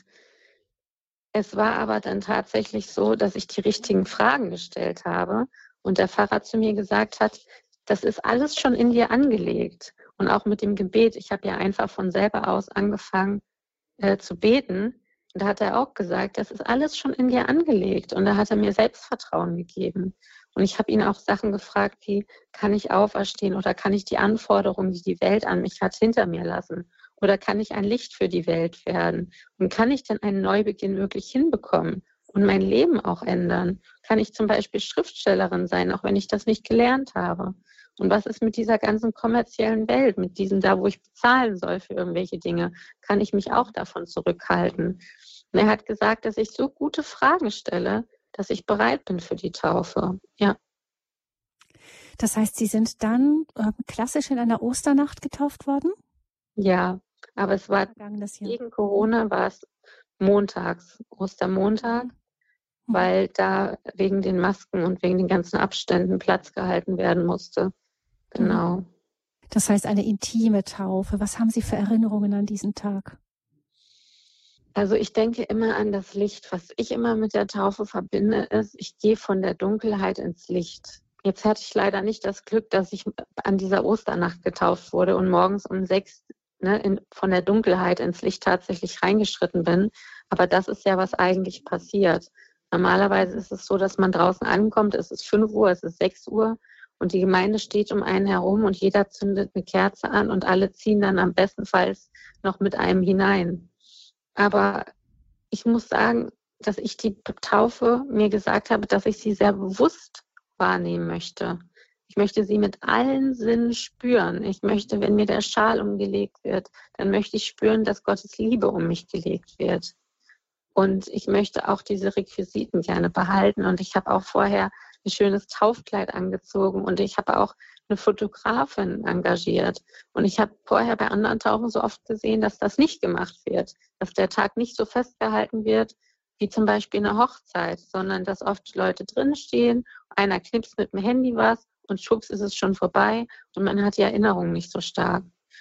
es war aber dann tatsächlich so, dass ich die richtigen Fragen gestellt habe und der Pfarrer zu mir gesagt hat, das ist alles schon in dir angelegt. Und auch mit dem Gebet, ich habe ja einfach von selber aus angefangen äh, zu beten. Und da hat er auch gesagt, das ist alles schon in dir angelegt. Und da hat er mir Selbstvertrauen gegeben. Und ich habe ihn auch Sachen gefragt, wie kann ich auferstehen oder kann ich die Anforderungen, die die Welt an mich hat, hinter mir lassen? Oder kann ich ein Licht für die Welt werden? Und kann ich denn einen Neubeginn wirklich hinbekommen und mein Leben auch ändern? Kann ich zum Beispiel Schriftstellerin sein, auch wenn ich das nicht gelernt habe? Und was ist mit dieser ganzen kommerziellen Welt, mit diesem da, wo ich bezahlen soll für irgendwelche Dinge? Kann ich mich auch davon zurückhalten? Und er hat gesagt, dass ich so gute Fragen stelle, dass ich bereit bin für die Taufe. Ja. Das heißt, Sie sind dann äh, klassisch in einer Osternacht getauft worden? Ja, aber es war gegen Corona, war es montags, Ostermontag, mhm. weil da wegen den Masken und wegen den ganzen Abständen Platz gehalten werden musste. Genau. Das heißt, eine intime Taufe. Was haben Sie für Erinnerungen an diesen Tag? Also ich denke immer an das Licht. Was ich immer mit der Taufe verbinde, ist, ich gehe von der Dunkelheit ins Licht. Jetzt hatte ich leider nicht das Glück, dass ich an dieser Osternacht getauft wurde und morgens um sechs ne, in, von der Dunkelheit ins Licht tatsächlich reingeschritten bin. Aber das ist ja, was eigentlich passiert. Normalerweise ist es so, dass man draußen ankommt, es ist fünf Uhr, es ist sechs Uhr und die Gemeinde steht um einen herum und jeder zündet eine Kerze an und alle ziehen dann am bestenfalls noch mit einem hinein. Aber ich muss sagen, dass ich die Taufe mir gesagt habe, dass ich sie sehr bewusst wahrnehmen möchte. Ich möchte sie mit allen Sinnen spüren. Ich möchte, wenn mir der Schal umgelegt wird, dann möchte ich spüren, dass Gottes Liebe um mich gelegt wird. Und ich möchte auch diese Requisiten gerne behalten. Und ich habe auch vorher ein schönes Taufkleid angezogen und ich habe auch eine Fotografin engagiert. Und ich habe vorher bei anderen Taufen so oft gesehen, dass das nicht gemacht wird, dass der Tag nicht so festgehalten wird, wie zum Beispiel eine Hochzeit, sondern dass oft Leute drinstehen, einer knipst mit dem Handy was und schwupps ist es schon vorbei und man hat die Erinnerung nicht so stark.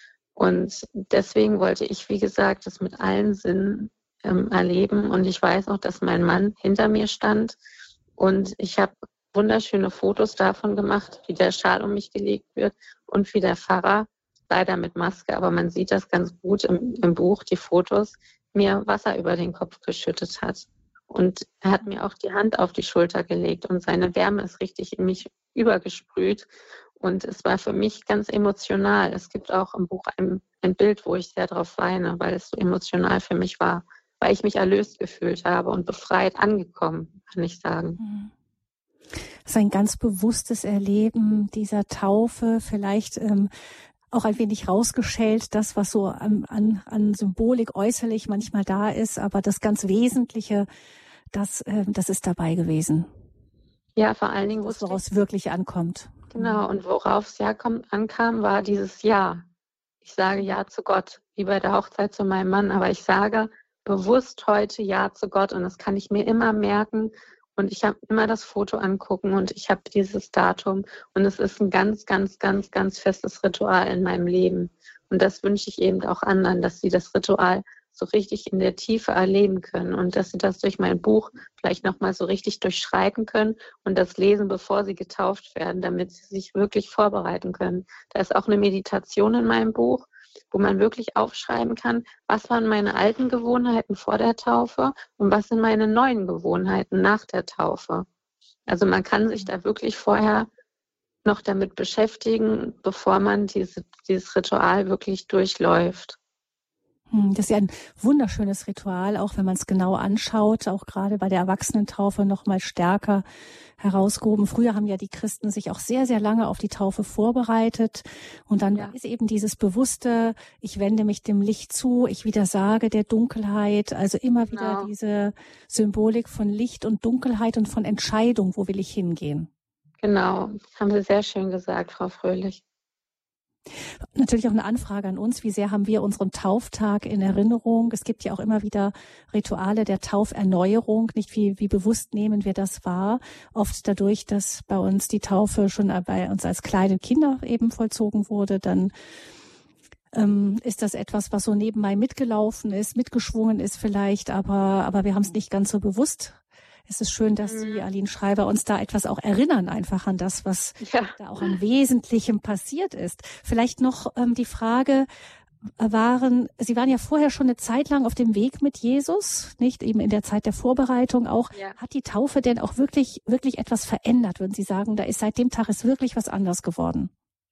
Und deswegen wollte ich, wie gesagt, das mit allen Sinnen ähm, erleben. Und ich weiß auch, dass mein Mann hinter mir stand und ich habe wunderschöne Fotos davon gemacht, wie der Schal um mich gelegt wird und wie der Pfarrer, leider mit Maske, aber man sieht das ganz gut im, im Buch, die Fotos, mir Wasser über den Kopf geschüttet hat. Und er hat mir auch die Hand auf die Schulter gelegt und seine Wärme ist richtig in mich übergesprüht. Und es war für mich ganz emotional. Es gibt auch im Buch ein, ein Bild, wo ich sehr drauf weine, weil es so emotional für mich war, weil ich mich erlöst gefühlt habe und befreit angekommen, kann ich sagen. Mhm. Das ist ein ganz bewusstes Erleben dieser Taufe, vielleicht ähm, auch ein wenig rausgeschält, das, was so an, an, an Symbolik äußerlich manchmal da ist, aber das ganz Wesentliche, das, äh, das ist dabei gewesen. Ja, vor allen Dingen, das, woraus es wirklich ankommt. Genau, und worauf es ja kommt, ankam, war dieses Ja. Ich sage Ja zu Gott, wie bei der Hochzeit zu meinem Mann, aber ich sage bewusst heute Ja zu Gott und das kann ich mir immer merken. Und ich habe immer das Foto angucken und ich habe dieses Datum. Und es ist ein ganz, ganz, ganz, ganz festes Ritual in meinem Leben. Und das wünsche ich eben auch anderen, dass sie das Ritual so richtig in der Tiefe erleben können und dass sie das durch mein Buch vielleicht nochmal so richtig durchschreiten können und das lesen, bevor sie getauft werden, damit sie sich wirklich vorbereiten können. Da ist auch eine Meditation in meinem Buch, wo man wirklich aufschreiben kann, was waren meine alten Gewohnheiten vor der Taufe und was sind meine neuen Gewohnheiten nach der Taufe. Also man kann sich da wirklich vorher noch damit beschäftigen, bevor man diese, dieses Ritual wirklich durchläuft. Das ist ja ein wunderschönes Ritual, auch wenn man es genau anschaut, auch gerade bei der Erwachsenentaufe noch mal stärker herausgehoben. Früher haben ja die Christen sich auch sehr, sehr lange auf die Taufe vorbereitet. Und dann ja. ist eben dieses bewusste, ich wende mich dem Licht zu, ich widersage der Dunkelheit. Also immer wieder genau. diese Symbolik von Licht und Dunkelheit und von Entscheidung, wo will ich hingehen. Genau, haben Sie sehr schön gesagt, Frau Fröhlich. Natürlich auch eine Anfrage an uns. Wie sehr haben wir unseren Tauftag in Erinnerung? Es gibt ja auch immer wieder Rituale der Tauferneuerung. Nicht wie, wie bewusst nehmen wir das wahr? Oft dadurch, dass bei uns die Taufe schon bei uns als kleine Kinder eben vollzogen wurde, dann ähm, ist das etwas, was so nebenbei mitgelaufen ist, mitgeschwungen ist vielleicht, aber, aber wir haben es nicht ganz so bewusst. Es ist schön, dass Sie, Aline Schreiber, uns da etwas auch erinnern, einfach an das, was Ja. da auch an Wesentlichem passiert ist. Vielleicht noch ähm, die Frage, waren, Sie waren ja vorher schon eine Zeit lang auf dem Weg mit Jesus, nicht eben in der Zeit der Vorbereitung auch. Ja. Hat die Taufe denn auch wirklich, wirklich etwas verändert? Würden Sie sagen, da ist seit dem Tag ist wirklich was anders geworden?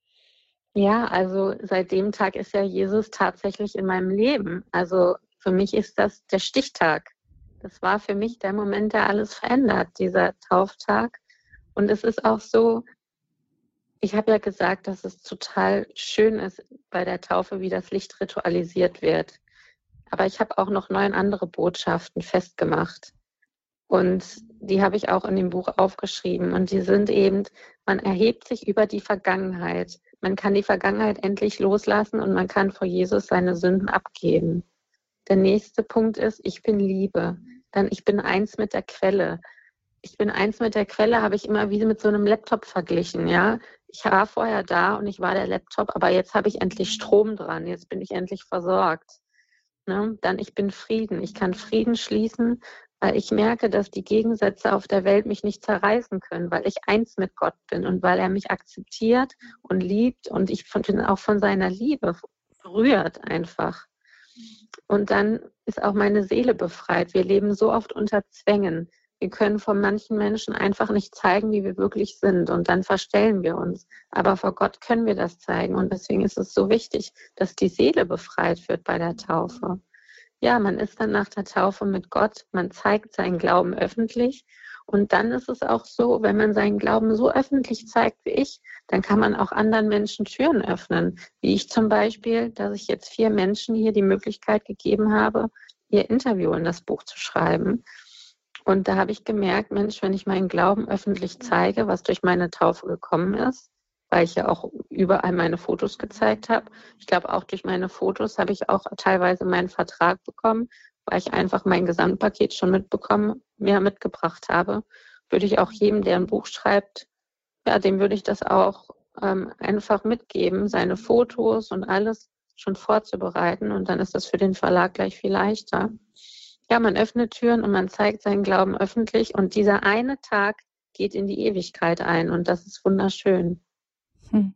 Ja, also seit dem Tag ist ja Jesus tatsächlich in meinem Leben. Also für mich ist das der Stichtag. Das war für mich der Moment, der alles verändert, dieser Tauftag. Und es ist auch so, ich habe ja gesagt, dass es total schön ist bei der Taufe, wie das Licht ritualisiert wird. Aber ich habe auch noch neun andere Botschaften festgemacht. Und die habe ich auch in dem Buch aufgeschrieben. Und die sind eben, man erhebt sich über die Vergangenheit. Man kann die Vergangenheit endlich loslassen und man kann vor Jesus seine Sünden abgeben. Der nächste Punkt ist, ich bin Liebe. Dann ich bin eins mit der Quelle. Ich bin eins mit der Quelle, habe ich immer wie mit so einem Laptop verglichen, ja. Ich war vorher da und ich war der Laptop, aber jetzt habe ich endlich Strom dran. Jetzt bin ich endlich versorgt. Ne? Dann ich bin Frieden. Ich kann Frieden schließen, weil ich merke, dass die Gegensätze auf der Welt mich nicht zerreißen können, weil ich eins mit Gott bin und weil er mich akzeptiert und liebt und ich bin auch von seiner Liebe berührt einfach. Und dann ist auch meine Seele befreit. Wir leben so oft unter Zwängen. Wir können von manchen Menschen einfach nicht zeigen, wie wir wirklich sind. Und dann verstellen wir uns. Aber vor Gott können wir das zeigen. Und deswegen ist es so wichtig, dass die Seele befreit wird bei der Taufe. Ja, man ist dann nach der Taufe mit Gott. Man zeigt seinen Glauben öffentlich. Und dann ist es auch so, wenn man seinen Glauben so öffentlich zeigt wie ich, dann kann man auch anderen Menschen Türen öffnen. Wie ich zum Beispiel, dass ich jetzt vier Menschen hier die Möglichkeit gegeben habe, ihr Interview in das Buch zu schreiben. Und da habe ich gemerkt, Mensch, wenn ich meinen Glauben öffentlich zeige, was durch meine Taufe gekommen ist, weil ich ja auch überall meine Fotos gezeigt habe. Ich glaube, auch durch meine Fotos habe ich auch teilweise meinen Vertrag bekommen, weil ich einfach mein Gesamtpaket schon mitbekommen, mehr mitgebracht habe. Würde ich auch jedem, der ein Buch schreibt, ja, dem würde ich das auch ähm, einfach mitgeben, seine Fotos und alles schon vorzubereiten. Und dann ist das für den Verlag gleich viel leichter. Ja, man öffnet Türen und man zeigt seinen Glauben öffentlich. Und dieser eine Tag geht in die Ewigkeit ein. Und das ist wunderschön. Hm.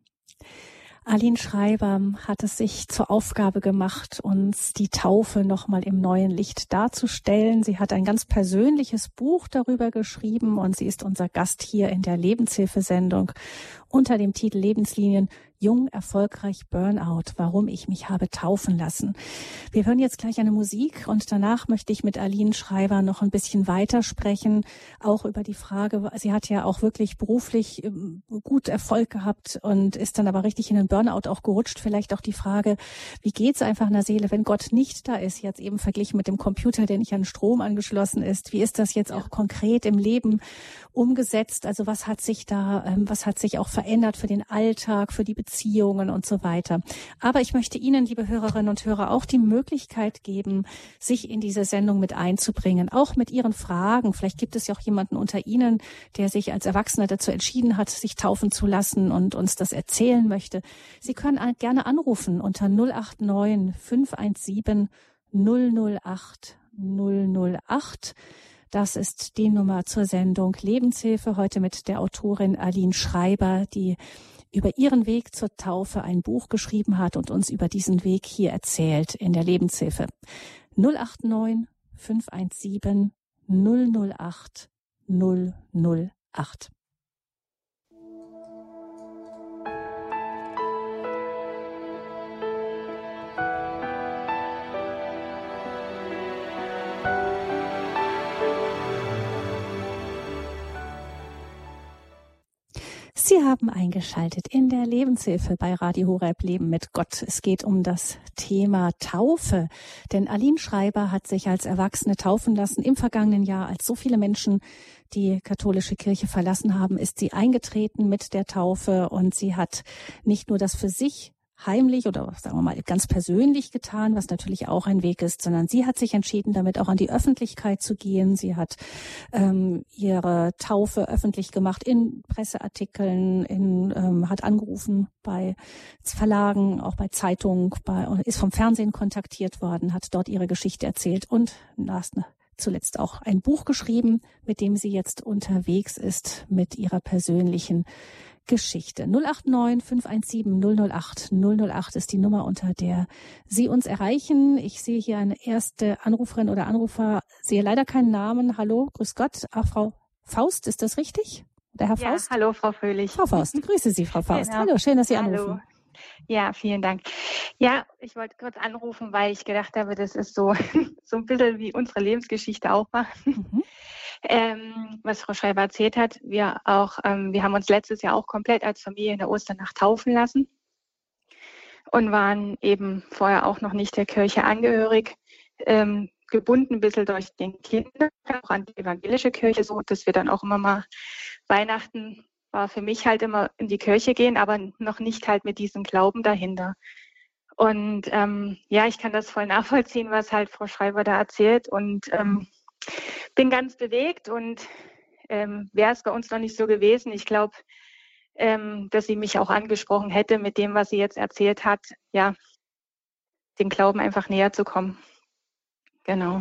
Aline Schreiber hat es sich zur Aufgabe gemacht, uns die Taufe nochmal im neuen Licht darzustellen. Sie hat ein ganz persönliches Buch darüber geschrieben und sie ist unser Gast hier in der Lebenshilfesendung unter dem Titel Lebenslinien Jung, erfolgreich, Burnout, warum ich mich habe taufen lassen. Wir hören jetzt gleich eine Musik und danach möchte ich mit Aline Schreiber noch ein bisschen weitersprechen, auch über die Frage, sie hat ja auch wirklich beruflich gut Erfolg gehabt und ist dann aber richtig in den Burnout auch gerutscht. Vielleicht auch die Frage, wie geht's einfach in der Seele, wenn Gott nicht da ist, jetzt eben verglichen mit dem Computer, der nicht an Strom angeschlossen ist. Wie ist das jetzt auch konkret im Leben umgesetzt? Also was hat sich da, was hat sich auch verändert für den Alltag, für die Beziehungen und so weiter. Aber ich möchte Ihnen, liebe Hörerinnen und Hörer, auch die Möglichkeit geben, sich in diese Sendung mit einzubringen, auch mit Ihren Fragen. Vielleicht gibt es ja auch jemanden unter Ihnen, der sich als Erwachsener dazu entschieden hat, sich taufen zu lassen und uns das erzählen möchte. Sie können gerne anrufen unter null acht neun fünf eins sieben null null acht null null acht. Das ist die Nummer zur Sendung Lebenshilfe, heute mit der Autorin Aline Schreiber, die über ihren Weg zur Taufe ein Buch geschrieben hat und uns über diesen Weg hier erzählt in der Lebenshilfe. null acht neun fünf eins sieben null null acht null null acht. Sie haben eingeschaltet in der Lebenshilfe bei Radio Horeb Leben mit Gott. Es geht um das Thema Taufe. Denn Aline Schreiber hat sich als Erwachsene taufen lassen. Im vergangenen Jahr, als so viele Menschen die katholische Kirche verlassen haben, ist sie eingetreten mit der Taufe. Und sie hat nicht nur das für sich heimlich oder sagen wir mal ganz persönlich getan, was natürlich auch ein Weg ist, sondern sie hat sich entschieden, damit auch an die Öffentlichkeit zu gehen. Sie hat ähm, ihre Taufe öffentlich gemacht in Presseartikeln, in, ähm, hat angerufen bei Verlagen, auch bei Zeitungen, bei, ist vom Fernsehen kontaktiert worden, hat dort ihre Geschichte erzählt und last, zuletzt auch ein Buch geschrieben, mit dem sie jetzt unterwegs ist mit ihrer persönlichen Geschichte. null acht neun fünf eins sieben null null acht null null acht ist die Nummer, unter der Sie uns erreichen. Ich sehe hier eine erste Anruferin oder Anrufer, sehe leider keinen Namen. Hallo, grüß Gott. Ach, Frau Faust, ist das richtig? Der Herr ja, Faust? Hallo, Frau Fröhlich. Frau Faust, grüße Sie, Frau Faust. Genau. Hallo, schön, dass Sie Hallo. anrufen. Ja, vielen Dank. Ja, ich wollte kurz anrufen, weil ich gedacht habe, das ist so, so ein bisschen wie unsere Lebensgeschichte auch war. Mhm. Ähm, was Frau Schreiber erzählt hat, wir auch, ähm, wir haben uns letztes Jahr auch komplett als Familie in der Osternacht taufen lassen und waren eben vorher auch noch nicht der Kirche angehörig, ähm, gebunden ein bisschen durch den Kinder, auch an die evangelische Kirche, so dass wir dann auch immer mal Weihnachten war für mich halt immer in die Kirche gehen, aber noch nicht halt mit diesem Glauben dahinter. Und ähm, ja, ich kann das voll nachvollziehen, was halt Frau Schreiber da erzählt und ähm, bin ganz bewegt und ähm, wäre es bei uns noch nicht so gewesen. Ich glaube, ähm, dass sie mich auch angesprochen hätte mit dem, was sie jetzt erzählt hat, ja, den Glauben einfach näher zu kommen. Genau.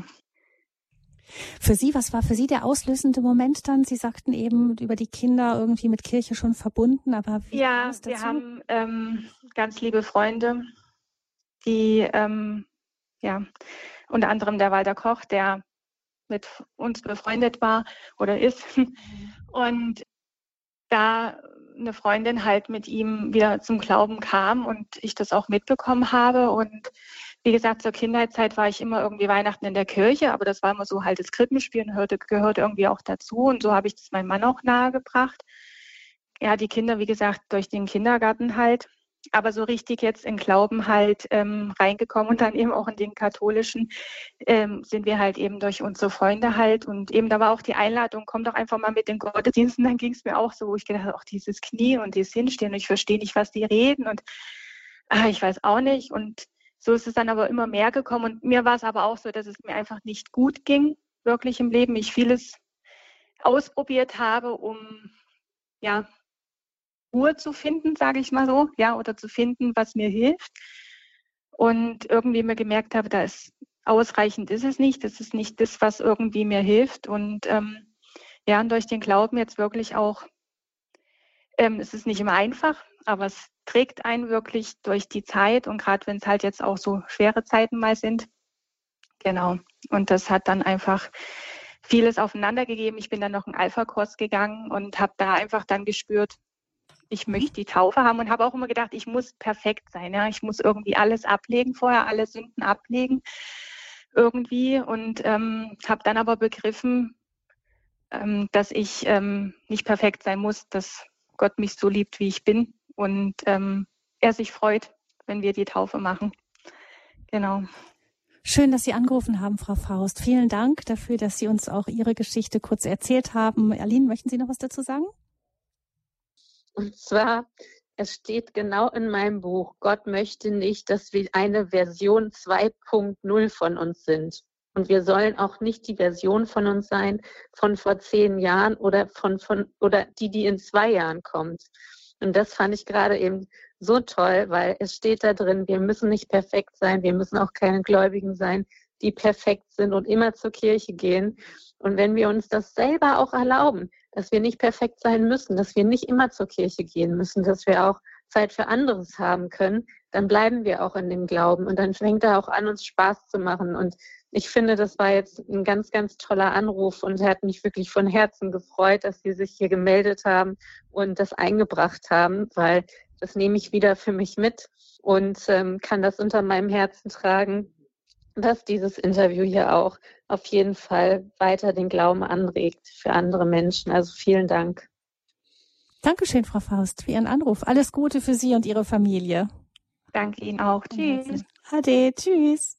Für Sie, was war für Sie der auslösende Moment dann? Sie sagten eben über die Kinder irgendwie mit Kirche schon verbunden, aber wie ja, kam es dazu? Wir haben ähm, ganz liebe Freunde, die, ähm, ja, unter anderem der Walter Koch, der mit uns befreundet war oder ist. Und da eine Freundin halt mit ihm wieder zum Glauben kam und ich das auch mitbekommen habe. Und wie gesagt, zur Kindheitszeit war ich immer irgendwie Weihnachten in der Kirche, aber das war immer so halt das Krippenspiel und hörte, gehörte irgendwie auch dazu. Und so habe ich das meinem Mann auch nahegebracht. Ja, die Kinder, wie gesagt, durch den Kindergarten halt. Aber so richtig jetzt in Glauben halt ähm, reingekommen und dann eben auch in den katholischen ähm, sind wir halt eben durch unsere Freunde halt. Und eben da war auch die Einladung, komm doch einfach mal mit den Gottesdiensten. Dann ging es mir auch so, wo ich gedacht habe, auch dieses Knie und dieses Hinstehen und ich verstehe nicht, was die reden und ach, ich weiß auch nicht. Und so ist es dann aber immer mehr gekommen. Und mir war es aber auch so, dass es mir einfach nicht gut ging, wirklich im Leben. Ich vieles ausprobiert habe, um ja Ruhe zu finden, sage ich mal so, ja, oder zu finden, was mir hilft. Und irgendwie mir gemerkt habe, da ist ausreichend ist es nicht. Das ist nicht das, was irgendwie mir hilft. Und ähm, ja, und durch den Glauben jetzt wirklich auch, ähm, es ist nicht immer einfach, aber es trägt einen wirklich durch die Zeit. Und gerade wenn es halt jetzt auch so schwere Zeiten mal sind. Genau. Und das hat dann einfach vieles aufeinander gegeben. Ich bin dann noch einen Alpha-Kurs gegangen und habe da einfach dann gespürt, ich möchte die Taufe haben und habe auch immer gedacht, ich muss perfekt sein. Ja? Ich muss irgendwie alles ablegen vorher, alle Sünden ablegen irgendwie. Und ähm, habe dann aber begriffen, ähm, dass ich ähm, nicht perfekt sein muss, dass Gott mich so liebt, wie ich bin. Und ähm, er sich freut, wenn wir die Taufe machen. Genau. Schön, dass Sie angerufen haben, Frau Faust. Vielen Dank dafür, dass Sie uns auch Ihre Geschichte kurz erzählt haben. Aline, möchten Sie noch was dazu sagen? Und zwar, es steht genau in meinem Buch, Gott möchte nicht, dass wir eine Version zwei Punkt null von uns sind. Und wir sollen auch nicht die Version von uns sein von vor zehn Jahren oder von, von oder die, die in zwei Jahren kommt. Und das fand ich gerade eben so toll, weil es steht da drin, wir müssen nicht perfekt sein, wir müssen auch keine Gläubigen sein, die perfekt sind und immer zur Kirche gehen. Und wenn wir uns das selber auch erlauben, dass wir nicht perfekt sein müssen, dass wir nicht immer zur Kirche gehen müssen, dass wir auch Zeit für anderes haben können, dann bleiben wir auch in dem Glauben und dann fängt er auch an, uns Spaß zu machen. Und ich finde, das war jetzt ein ganz, ganz toller Anruf und er hat mich wirklich von Herzen gefreut, dass Sie sich hier gemeldet haben und das eingebracht haben, weil das nehme ich wieder für mich mit und ähm, kann das unter meinem Herzen tragen, dass dieses Interview hier auch auf jeden Fall weiter den Glauben anregt für andere Menschen. Also vielen Dank. Dankeschön, Frau Faust, für Ihren Anruf. Alles Gute für Sie und Ihre Familie. Danke Ihnen auch. Tschüss. Ade, tschüss.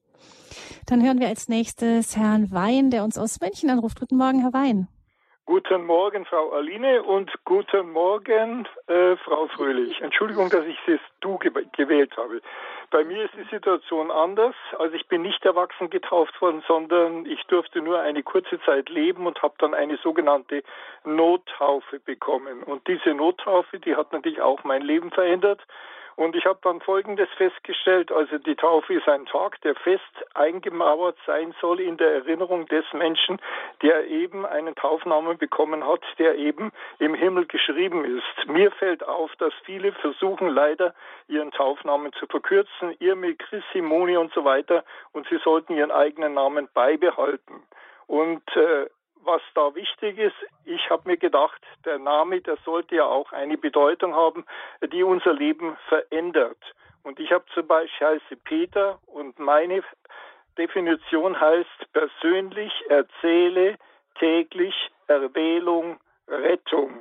Dann hören wir als nächstes Herrn Wein, der uns aus München anruft. Guten Morgen, Herr Wein. Guten Morgen, Frau Aline, und guten Morgen, äh, Frau Fröhlich. Entschuldigung, dass ich das Du ge- gewählt habe. Bei mir ist die Situation anders. Also ich bin nicht erwachsen getauft worden, sondern ich durfte nur eine kurze Zeit leben und habe dann eine sogenannte Nottaufe bekommen. Und diese Nottaufe, die hat natürlich auch mein Leben verändert. Und ich habe dann Folgendes festgestellt, also die Taufe ist ein Tag, der fest eingemauert sein soll in der Erinnerung des Menschen, der eben einen Taufnamen bekommen hat, der eben im Himmel geschrieben ist. Mir fällt auf, dass viele versuchen leider, ihren Taufnamen zu verkürzen, Irmel, Chris, Simone und so weiter, und sie sollten ihren eigenen Namen beibehalten. Und äh, was da wichtig ist, ich habe mir gedacht, der Name, der sollte ja auch eine Bedeutung haben, die unser Leben verändert. Und ich habe zum Beispiel, heiße Peter, und meine Definition heißt persönlich, erzähle, täglich, Erwählung, Rettung.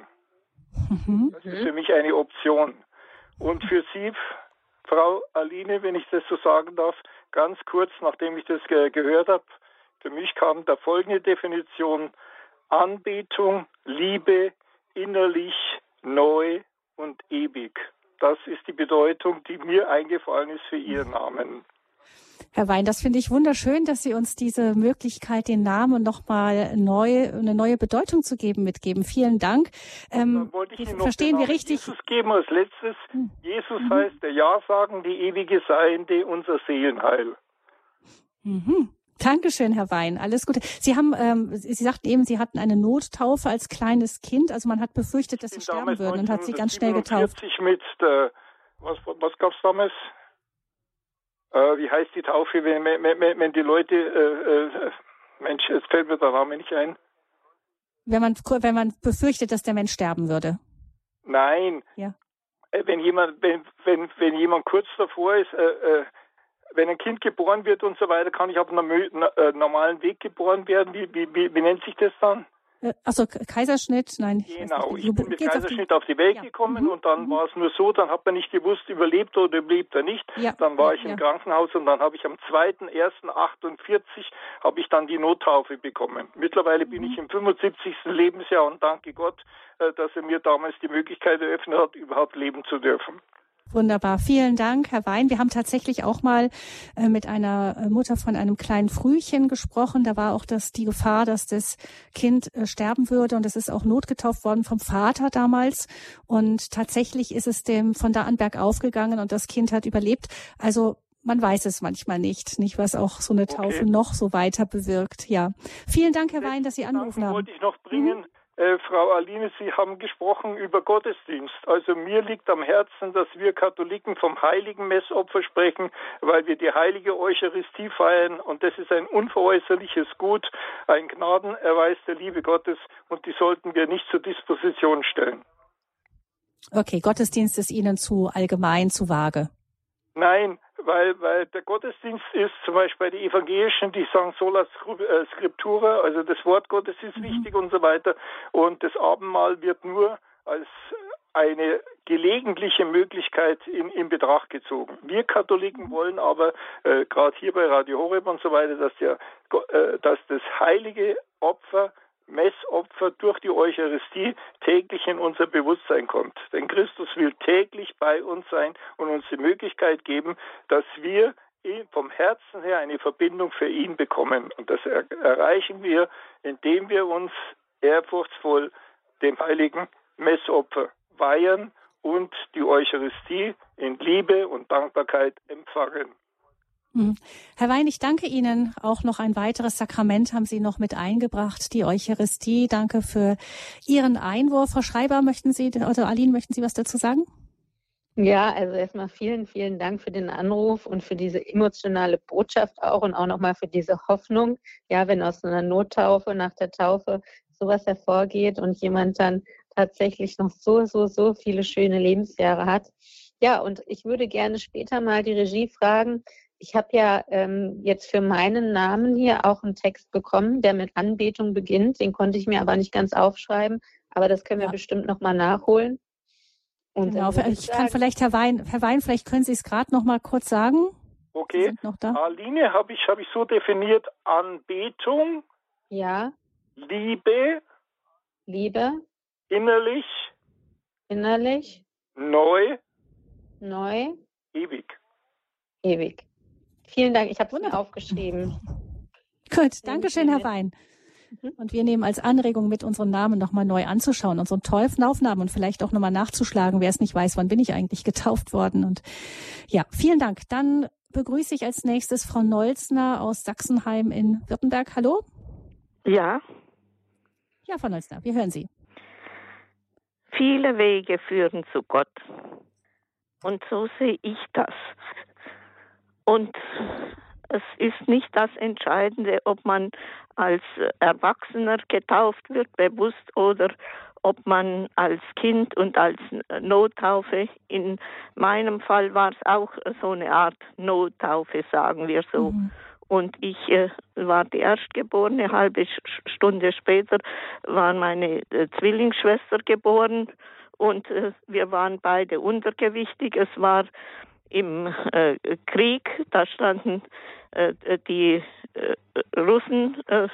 Mhm. Das ist für mich eine Option. Und für Sie, Frau Aline, wenn ich das so sagen darf, ganz kurz, nachdem ich das ge- gehört habe, für mich kam da folgende Definition: Anbetung, Liebe, innerlich, neu und ewig. Das ist die Bedeutung, die mir eingefallen ist für Ihren Namen. Herr Wein, das finde ich wunderschön, dass Sie uns diese Möglichkeit, den Namen nochmal neu, eine neue Bedeutung zu geben, mitgeben. Vielen Dank. Ähm, wollte ich Ihnen verstehen noch wir richtig? Jesus geben als letztes. Hm. Jesus mhm. heißt der Ja-Sagende, ewige Seiende, unser Seelenheil. Mhm. Dankeschön, Herr Wein. Alles Gute. Sie haben, ähm, Sie sagten eben, Sie hatten eine Nottaufe als kleines Kind. Also man hat befürchtet, dass Sie sterben würden und hat Sie ganz schnell getauft. Mit der, was was gab es damals? Äh, wie heißt die Taufe, wenn, wenn, wenn die Leute, äh, äh, Mensch, jetzt fällt mir der Name nicht ein. Wenn man, wenn man befürchtet, dass der Mensch sterben würde. Nein. Ja. Wenn jemand, wenn, wenn, wenn jemand kurz davor ist, äh, äh, wenn ein Kind geboren wird und so weiter, kann ich auf einem äh, normalen Weg geboren werden. Wie, wie, wie, wie nennt sich das dann? Also Kaiserschnitt, nein. Ich genau, ich bin mit Kaiserschnitt auf die, auf die Welt ja. gekommen mhm. und dann mhm. war es nur so, dann hat man nicht gewusst, überlebt oder überlebt er nicht. Ja. Dann war ja, ich im ja. Krankenhaus und dann habe ich am zweiten ersten achtundvierzig habe ich dann die Nottaufe bekommen. Mittlerweile mhm. bin ich im fünfundsiebzigsten Lebensjahr und danke Gott, dass er mir damals die Möglichkeit eröffnet hat, überhaupt leben zu dürfen. Wunderbar. Vielen Dank, Herr Wein. Wir haben tatsächlich auch mal äh, mit einer Mutter von einem kleinen Frühchen gesprochen. Da war auch das, die Gefahr, dass das Kind äh, sterben würde. Und es ist auch notgetauft worden vom Vater damals. Und tatsächlich ist es dem von da an bergauf gegangen und das Kind hat überlebt. Also man weiß es manchmal nicht, nicht was auch so eine Taufe okay. noch so weiter bewirkt. Ja. Vielen Dank, Herr Wein, dass Sie angerufen haben. Wollte ich noch bringen. Mhm. Äh, Frau Aline, Sie haben gesprochen über Gottesdienst. Also mir liegt am Herzen, dass wir Katholiken vom heiligen Messopfer sprechen, weil wir die heilige Eucharistie feiern und das ist ein unveräußerliches Gut, ein Gnadenerweis der Liebe Gottes und die sollten wir nicht zur Disposition stellen. Okay, Gottesdienst ist Ihnen zu allgemein, zu vage. Nein, weil, weil der Gottesdienst ist zum Beispiel bei den Evangelischen, die sagen sola scriptura, also das Wort Gottes ist mhm. wichtig und so weiter. Und das Abendmahl wird nur als eine gelegentliche Möglichkeit in, in Betracht gezogen. Wir Katholiken wollen aber, äh, gerade hier bei Radio Horeb und so weiter, dass, der, äh, dass das heilige Opfer Messopfer durch die Eucharistie täglich in unser Bewusstsein kommt. Denn Christus will täglich bei uns sein und uns die Möglichkeit geben, dass wir vom Herzen her eine Verbindung für ihn bekommen. Und das er- erreichen wir, indem wir uns ehrfurchtsvoll dem heiligen Messopfer weihen und die Eucharistie in Liebe und Dankbarkeit empfangen. Herr Wein, ich danke Ihnen. Auch noch ein weiteres Sakrament haben Sie noch mit eingebracht, die Eucharistie. Danke für Ihren Einwurf. Frau Schreiber, möchten Sie, oder Aline, möchten Sie was dazu sagen? Ja, also erstmal vielen, vielen Dank für den Anruf und für diese emotionale Botschaft auch und auch nochmal für diese Hoffnung. Ja, wenn aus einer Nottaufe, nach der Taufe sowas hervorgeht und jemand dann tatsächlich noch so, so, so viele schöne Lebensjahre hat. Ja, und ich würde gerne später mal die Regie fragen. Ich habe ja ähm, jetzt für meinen Namen hier auch einen Text bekommen, der mit Anbetung beginnt. Den konnte ich mir aber nicht ganz aufschreiben. Aber das können wir Ja. bestimmt nochmal nachholen. Und Genau, dann würde ich ich kann sagen, vielleicht, Herr Wein, Herr Wein, vielleicht können Sie es gerade noch mal kurz sagen. Sie Okay. sind noch da. Aline habe ich, habe ich so definiert: Anbetung, ja, Liebe, Liebe, innerlich, innerlich, neu, neu, ewig. ewig. Vielen Dank, ich habe es mir Wunderbar. aufgeschrieben. Gut, Nehme danke ich schön, mir Herr mit. Wein. Mhm. Und wir nehmen als Anregung mit, unseren Namen nochmal neu anzuschauen, unseren Teufenaufnahmen und vielleicht auch nochmal nachzuschlagen, wer es nicht weiß, wann bin ich eigentlich getauft worden. Und ja, vielen Dank. Dann begrüße ich als nächstes Frau Nolzner aus Sachsenheim in Württemberg. Hallo? Ja, Ja, Frau Nolzner, wir hören Sie. viele Wege führen zu Gott. Und so sehe ich das. Und es ist nicht das Entscheidende, ob man als Erwachsener getauft wird, bewusst, oder ob man als Kind und als Nottaufe. In meinem Fall war es auch so eine Art Nottaufe, sagen wir so. Mhm. Und ich äh, war die Erstgeborene. Eine halbe Stunde später war meine äh, Zwillingsschwester geboren. Und äh, wir waren beide untergewichtig. Es war im äh, Krieg, da standen äh, die äh, Russen äh,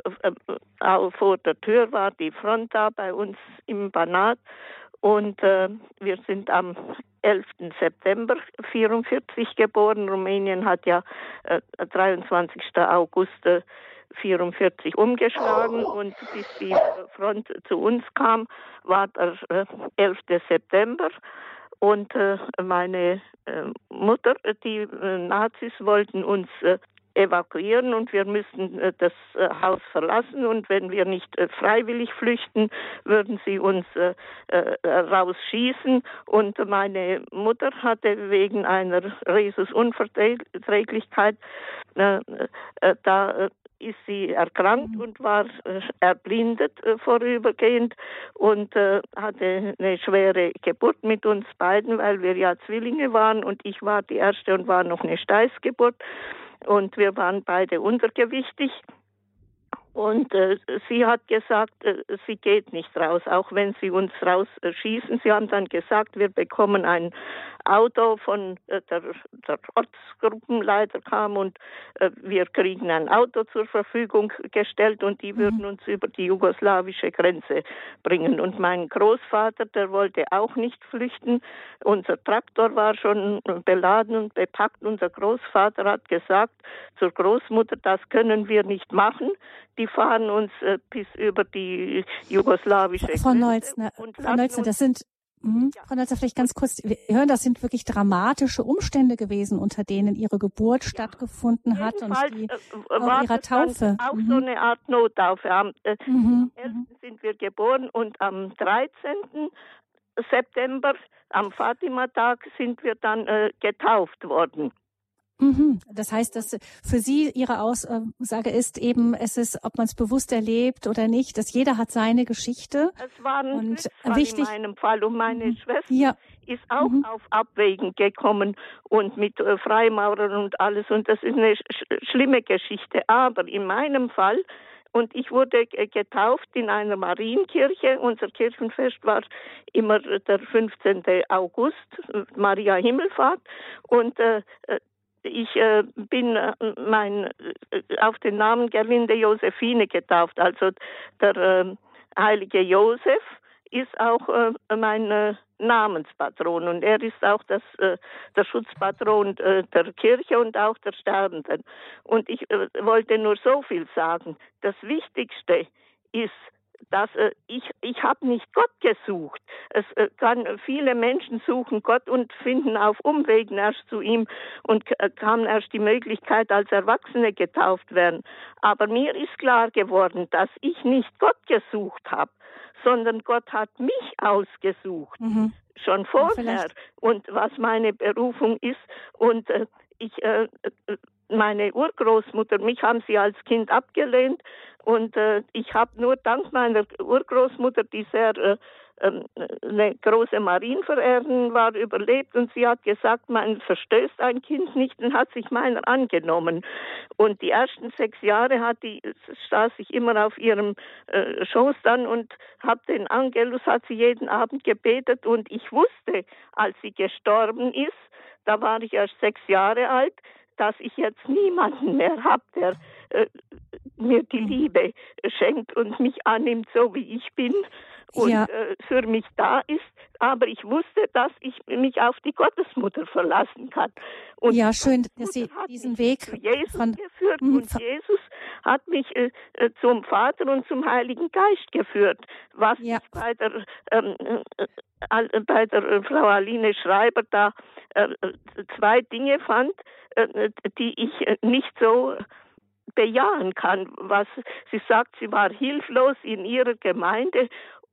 äh, vor der Tür, war die Front da bei uns im Banat. Und äh, wir sind am elften September vierundvierzig geboren. Rumänien hat ja äh, dreiundzwanzigsten August äh, vierundvierzig umgeschlagen, und bis die Front zu uns kam, war der äh, elften September. Und äh, meine äh, Mutter, die äh, Nazis wollten uns äh, evakuieren, und wir müssten äh, das äh, Haus verlassen, und wenn wir nicht äh, freiwillig flüchten, würden sie uns äh, äh, rausschießen. Und meine Mutter hatte wegen einer Rhesusunverträglichkeit äh, äh, da äh, ist sie erkrankt und war äh, erblindet äh, vorübergehend und äh, hatte eine schwere Geburt mit uns beiden, weil wir ja Zwillinge waren, und ich war die erste und war noch eine Steißgeburt, und wir waren beide untergewichtig. Und äh, sie hat gesagt, äh, sie geht nicht raus, auch wenn sie uns rausschießen. Sie haben dann gesagt, wir bekommen ein Auto von äh, der, der Ortsgruppenleiter kam, und äh, wir kriegen ein Auto zur Verfügung gestellt, und die würden uns über die jugoslawische Grenze bringen. Und mein Großvater, der wollte auch nicht flüchten. Unser Traktor war schon beladen und bepackt. Unser Großvater hat gesagt zur Großmutter, das können wir nicht machen. Die fahren uns äh, bis über die jugoslawische Grenze. Frau Nolzner, und Frau Nolzner, das sind, mh, Ja. Frau Nolzner, vielleicht ganz kurz, wir hören, das sind wirklich dramatische Umstände gewesen, unter denen Ihre Geburt stattgefunden hat und Jedenfalls, die äh, auch war Ihrer das dann Taufe. auch Mhm. so eine Art Nottaufe. Am äh, Mhm. elften sind wir geboren, und am dreizehnten September, am Fatima-Tag, sind wir dann äh, getauft worden. Mhm. Das heißt, dass für Sie Ihre Aussage ist eben, es ist, ob man es bewusst erlebt oder nicht, dass jeder hat seine Geschichte. Es war ein Und Glücksfall wichtig- in meinem Fall, und meine Mhm. Schwester Ja. ist auch Mhm. auf Abwägen gekommen und mit äh, Freimaurern und alles, und das ist eine sch schlimme Geschichte. Aber in meinem Fall, und ich wurde äh, getauft in einer Marienkirche. Unser Kirchenfest war immer der fünfzehnten August, Maria Himmelfahrt, und äh, ich äh, bin äh, mein, äh, auf den Namen Gerlinde Josephine getauft. Also der äh, heilige Josef ist auch äh, mein äh, Namenspatron, und er ist auch das, äh, der Schutzpatron äh, der Kirche und auch der Sterbenden. Und ich äh, wollte nur so viel sagen. Das Wichtigste ist, dass äh, ich ich habe nicht Gott gesucht. Es äh, kann viele Menschen suchen Gott und finden auf Umwegen erst zu ihm und äh, haben erst die Möglichkeit, als Erwachsene getauft werden. Aber mir ist klar geworden, dass ich nicht Gott gesucht habe, sondern Gott hat mich ausgesucht, Mhm. schon vorher, vielleicht- und was meine Berufung ist. Und äh, ich, äh, äh, meine Urgroßmutter, mich haben sie als Kind abgelehnt, und äh, ich habe nur dank meiner Urgroßmutter, die sehr äh, ähm, eine große Marienverehrerin war, überlebt, und sie hat gesagt, man verstößt ein Kind nicht, und hat sich meiner angenommen. Und die ersten sechs Jahre hat die, saß ich immer auf ihrem äh, Schoß dann und habe den Angelus, hat sie jeden Abend gebetet, und ich wusste, als sie gestorben ist, da war ich erst sechs Jahre alt, dass ich jetzt niemanden mehr habe, der äh, mir die Liebe schenkt und mich annimmt, so wie ich bin und ja. äh, für mich da ist. Aber ich wusste, dass ich mich auf die Gottesmutter verlassen kann. Und ja, schön, dass Sie diesen Weg zu Jesus von geführt, mh, und Jesus hat mich äh, zum Vater und zum Heiligen Geist geführt, was ja. ich bei der, ähm, äh, bei der äh, Frau Aline Schreiber da äh, zwei Dinge fand, äh, die ich äh, nicht so bejahen kann. Was sie sagt, sie war hilflos in ihrer Gemeinde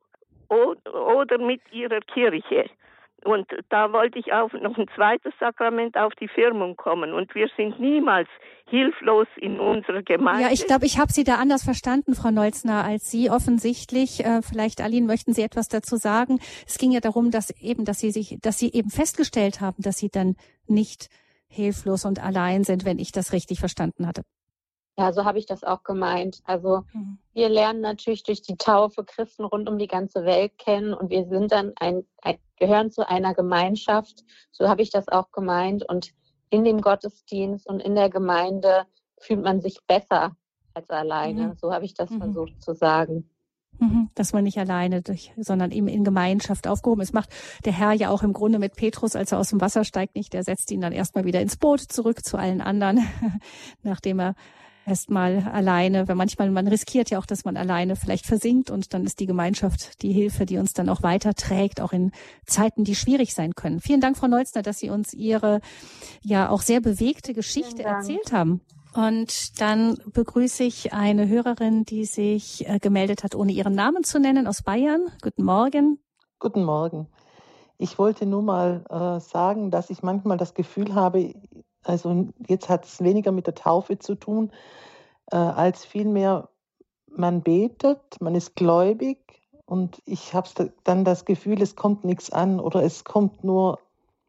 oder mit ihrer Kirche. Und da wollte ich auf noch ein zweites Sakrament, auf die Firmung kommen. Und wir sind niemals hilflos in unserer Gemeinde. Ja, ich glaube, ich habe Sie da anders verstanden, Frau Neuzner, als Sie offensichtlich. Äh, vielleicht, Aline, möchten Sie etwas dazu sagen? Es ging ja darum, dass eben, dass Sie sich, dass Sie eben festgestellt haben, dass Sie dann nicht hilflos und allein sind, wenn ich das richtig verstanden hatte. Ja, so habe ich das auch gemeint. Also mhm. wir lernen natürlich durch die Taufe Christen rund um die ganze Welt kennen, und wir sind dann ein, ein gehören zu einer Gemeinschaft. So habe ich das auch gemeint. Und in dem Gottesdienst und in der Gemeinde fühlt man sich besser als alleine. Mhm. So habe ich das mhm. versucht zu sagen. Dass man nicht alleine durch, sondern eben in Gemeinschaft aufgehoben ist. Macht der Herr ja auch im Grunde mit Petrus, als er aus dem Wasser steigt, nicht. Der setzt ihn dann erstmal wieder ins Boot zurück zu allen anderen, nachdem er erstmal alleine, weil manchmal, man riskiert ja auch, dass man alleine vielleicht versinkt, und dann ist die Gemeinschaft die Hilfe, die uns dann auch weiterträgt, auch in Zeiten, die schwierig sein können. Vielen Dank, Frau Neuzner, dass Sie uns Ihre ja auch sehr bewegte Geschichte erzählt haben. Und dann begrüße ich eine Hörerin, die sich äh, gemeldet hat, ohne ihren Namen zu nennen, aus Bayern. Guten Morgen. Guten Morgen. Ich wollte nur mal äh, sagen, dass ich manchmal das Gefühl habe, also jetzt hat es weniger mit der Taufe zu tun, äh, als vielmehr man betet, man ist gläubig, und ich habe dann das Gefühl, es kommt nichts an, oder es kommt nur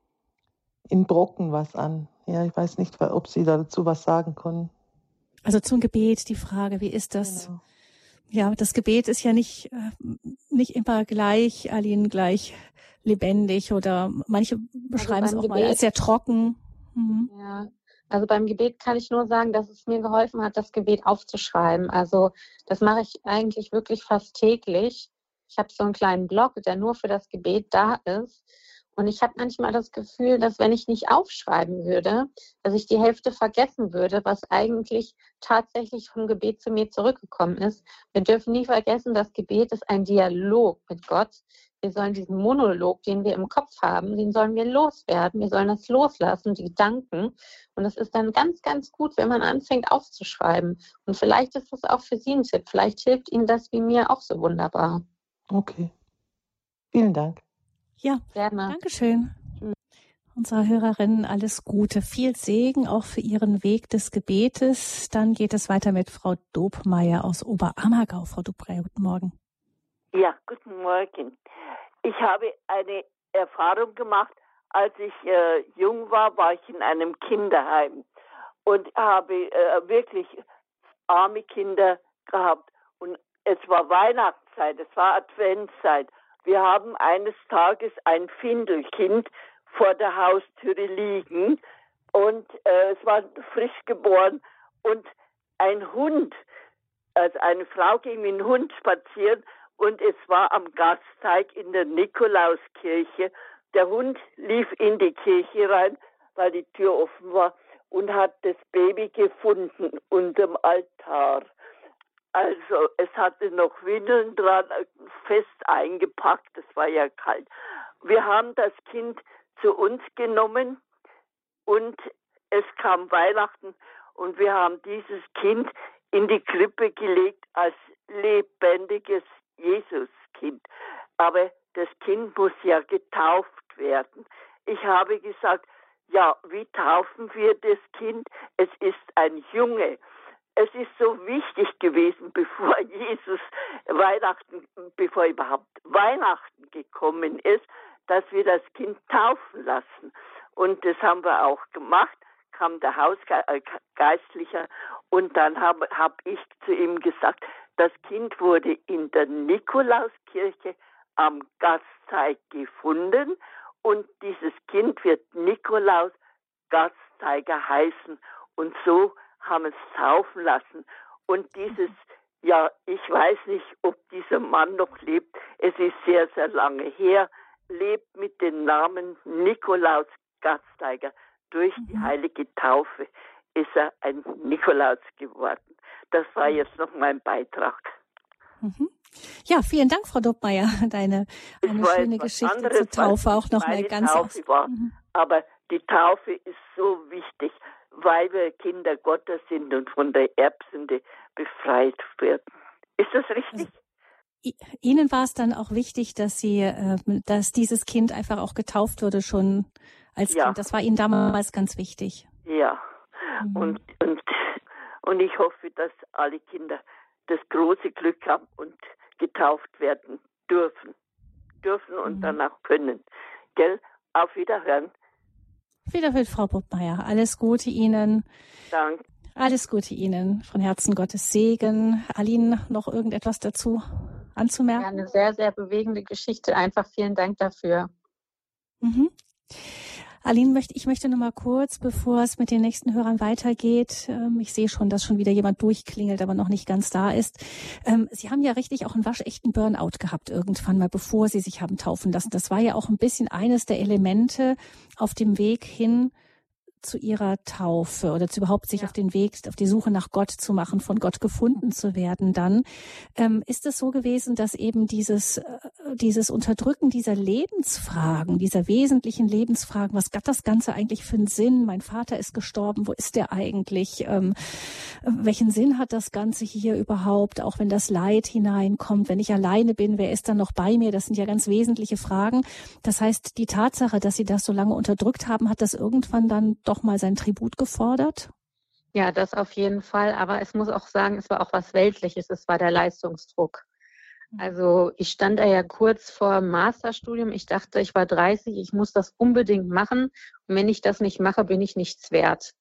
in Brocken was an. Ja, ich weiß nicht, ob Sie dazu was sagen können. Also zum Gebet die Frage, wie ist das? Genau. Ja, das Gebet ist ja nicht, nicht immer gleich, Aline, gleich lebendig, oder manche beschreiben also es auch Gebet, mal als sehr trocken. Mhm. Ja, also beim Gebet kann ich nur sagen, dass es mir geholfen hat, das Gebet aufzuschreiben. Also das mache ich eigentlich wirklich fast täglich. Ich habe so einen kleinen Blog, der nur für das Gebet da ist. Und ich habe manchmal das Gefühl, dass wenn ich nicht aufschreiben würde, dass ich die Hälfte vergessen würde, was eigentlich tatsächlich vom Gebet zu mir zurückgekommen ist. Wir dürfen nie vergessen, das Gebet ist ein Dialog mit Gott. Wir sollen diesen Monolog, den wir im Kopf haben, den sollen wir loswerden. Wir sollen das loslassen, die Gedanken. Und es ist dann ganz, ganz gut, wenn man anfängt aufzuschreiben. Und vielleicht ist das auch für Sie ein Tipp. Vielleicht hilft Ihnen das wie mir auch so wunderbar. Okay. Vielen Dank. Ja, gerne. Dankeschön. Mhm. Unserer Hörerin alles Gute, viel Segen auch für ihren Weg des Gebetes. Dann geht es weiter mit Frau Dobmeier aus Oberammergau. Frau Dobmeier, guten Morgen. Ja, guten Morgen. Ich habe eine Erfahrung gemacht, als ich äh, jung war, war ich in einem Kinderheim und habe äh, wirklich arme Kinder gehabt. Und es war Weihnachtszeit, es war Adventszeit. Wir haben eines Tages ein Findelkind vor der Haustüre liegen, und äh, es war frisch geboren, und ein Hund, also eine Frau ging mit dem Hund spazieren, und es war am Gasteig in der Nikolauskirche. Der Hund lief in die Kirche rein, weil die Tür offen war, und hat das Baby gefunden unterm Altar. Also es hatte noch Windeln dran, fest eingepackt, es war ja kalt. Wir haben das Kind zu uns genommen, und es kam Weihnachten, und wir haben dieses Kind in die Krippe gelegt als lebendiges Jesuskind. Aber das Kind muss ja getauft werden. Ich habe gesagt, ja, wie taufen wir das Kind? Es ist ein Junge. Es ist so wichtig gewesen, bevor Jesus Weihnachten, bevor überhaupt Weihnachten gekommen ist, dass wir das Kind taufen lassen. Und das haben wir auch gemacht, kam der Hausgeistliche und dann habe hab ich zu ihm gesagt, das Kind wurde in der Nikolauskirche am Gasteig gefunden und dieses Kind wird Nikolaus Gasteiger heißen. Und so haben wir es taufen lassen. Und dieses, ja, ich weiß nicht, ob dieser Mann noch lebt, es ist sehr, sehr lange her, lebt mit dem Namen Nikolaus Gasteiger. Durch die heilige Taufe ist er ein Nikolaus geworden. Das war jetzt noch mein Beitrag. Mhm. Ja, vielen Dank, Frau Dobmeier. Deine eine schöne Geschichte anderes, zur Taufe auch noch mal ganz Taufe war. Mhm. Aber die Taufe ist so wichtig, weil wir Kinder Gottes sind und von der Erbsünde befreit werden. Ist das richtig? Also, Ihnen war es dann auch wichtig, dass Sie, äh, dass dieses Kind einfach auch getauft wurde schon als ja. Kind. Das war Ihnen damals ganz wichtig. Ja. Mhm. Und, und, und ich hoffe, dass alle Kinder das große Glück haben und getauft werden dürfen. Dürfen und mhm. dann auch können. Gell? Auf Wiederhören. Wiederhören, Frau Dobmeier. Alles Gute Ihnen. Danke. Alles Gute Ihnen. Von Herzen Gottes Segen. Aline, noch irgendetwas dazu anzumerken? Ja, eine sehr, sehr bewegende Geschichte. Einfach vielen Dank dafür. Mhm. Aline, ich möchte noch mal kurz, bevor es mit den nächsten Hörern weitergeht, ich sehe schon, dass schon wieder jemand durchklingelt, aber noch nicht ganz da ist. Sie haben ja richtig auch einen waschechten Burnout gehabt irgendwann mal, bevor Sie sich haben taufen lassen. Das war ja auch ein bisschen eines der Elemente auf dem Weg hin zu Ihrer Taufe oder zu überhaupt sich ja. auf den Weg, auf die Suche nach Gott zu machen, von Gott gefunden zu werden dann. Ähm, ist es so gewesen, dass eben dieses, äh, dieses Unterdrücken dieser Lebensfragen, dieser wesentlichen Lebensfragen, was hat das Ganze eigentlich für einen Sinn? Mein Vater ist gestorben, wo ist der eigentlich? Ähm, welchen Sinn hat das Ganze hier überhaupt? Auch wenn das Leid hineinkommt, wenn ich alleine bin, wer ist dann noch bei mir? Das sind ja ganz wesentliche Fragen. Das heißt, die Tatsache, dass Sie das so lange unterdrückt haben, hat das irgendwann dann doch mal sein Tribut gefordert? Ja, das auf jeden Fall. Aber es muss auch sagen, es war auch was Weltliches. Es war der Leistungsdruck. Also ich stand da ja kurz vor Masterstudium. Ich dachte, ich war dreißig, ich muss das unbedingt machen. Und wenn ich das nicht mache, bin ich nichts wert.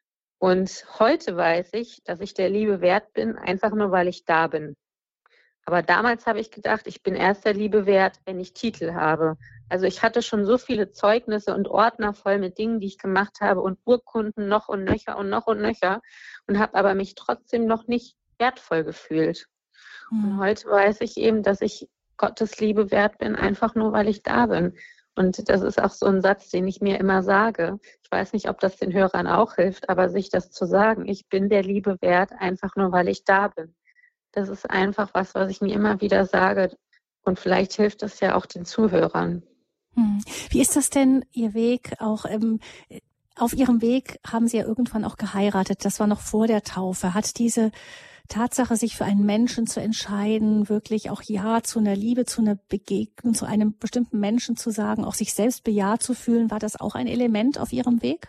Und heute weiß ich, dass ich der Liebe wert bin, einfach nur, weil ich da bin. Aber damals habe ich gedacht, ich bin erst der Liebe wert, wenn ich Titel habe. Also ich hatte schon so viele Zeugnisse und Ordner voll mit Dingen, die ich gemacht habe und Urkunden noch und nöcher und noch und nöcher und habe aber mich trotzdem noch nicht wertvoll gefühlt. Mhm. Und heute weiß ich eben, dass ich Gottes Liebe wert bin, einfach nur, weil ich da bin. Und das ist auch so ein Satz, den ich mir immer sage. Ich weiß nicht, ob das den Hörern auch hilft, aber sich das zu sagen, ich bin der Liebe wert, einfach nur, weil ich da bin. Das ist einfach was, was ich mir immer wieder sage. Und vielleicht hilft das ja auch den Zuhörern. Wie ist das denn, Ihr Weg auch, ähm, auf Ihrem Weg haben Sie ja irgendwann auch geheiratet, das war noch vor der Taufe. Hat diese Tatsache, sich für einen Menschen zu entscheiden, wirklich auch Ja zu einer Liebe, zu einer Begegnung, zu einem bestimmten Menschen zu sagen, auch sich selbst bejaht zu fühlen, war das auch ein Element auf Ihrem Weg?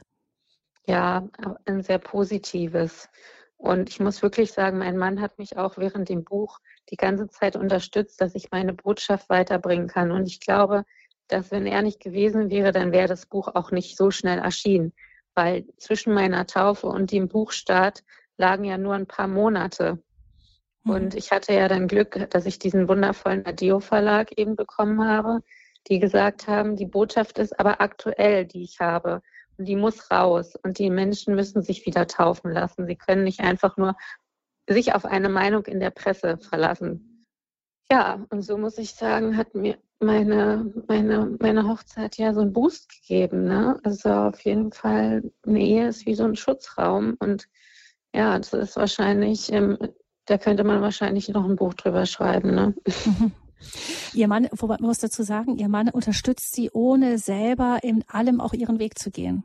Ja, ein sehr positives. Und ich muss wirklich sagen, mein Mann hat mich auch während dem Buch die ganze Zeit unterstützt, dass ich meine Botschaft weiterbringen kann. Und ich glaube, dass wenn er nicht gewesen wäre, dann wäre das Buch auch nicht so schnell erschienen. Weil zwischen meiner Taufe und dem Buchstart lagen ja nur ein paar Monate. Mhm. Und ich hatte ja dann Glück, dass ich diesen wundervollen Adeo-Verlag eben bekommen habe, die gesagt haben, die Botschaft ist aber aktuell, die ich habe. Und die muss raus. Und die Menschen müssen sich wieder taufen lassen. Sie können nicht einfach nur sich auf eine Meinung in der Presse verlassen. Ja, und so muss ich sagen, hat mir meine, meine, meine Hochzeit ja so einen Boost gegeben. Ne? Also auf jeden Fall, eine Ehe ist wie so ein Schutzraum. Und ja, das ist wahrscheinlich, ähm, da könnte man wahrscheinlich noch ein Buch drüber schreiben. Ne? Mhm. Ihr Mann, wobei man muss dazu sagen, Ihr Mann unterstützt Sie, ohne selber in allem auch Ihren Weg zu gehen.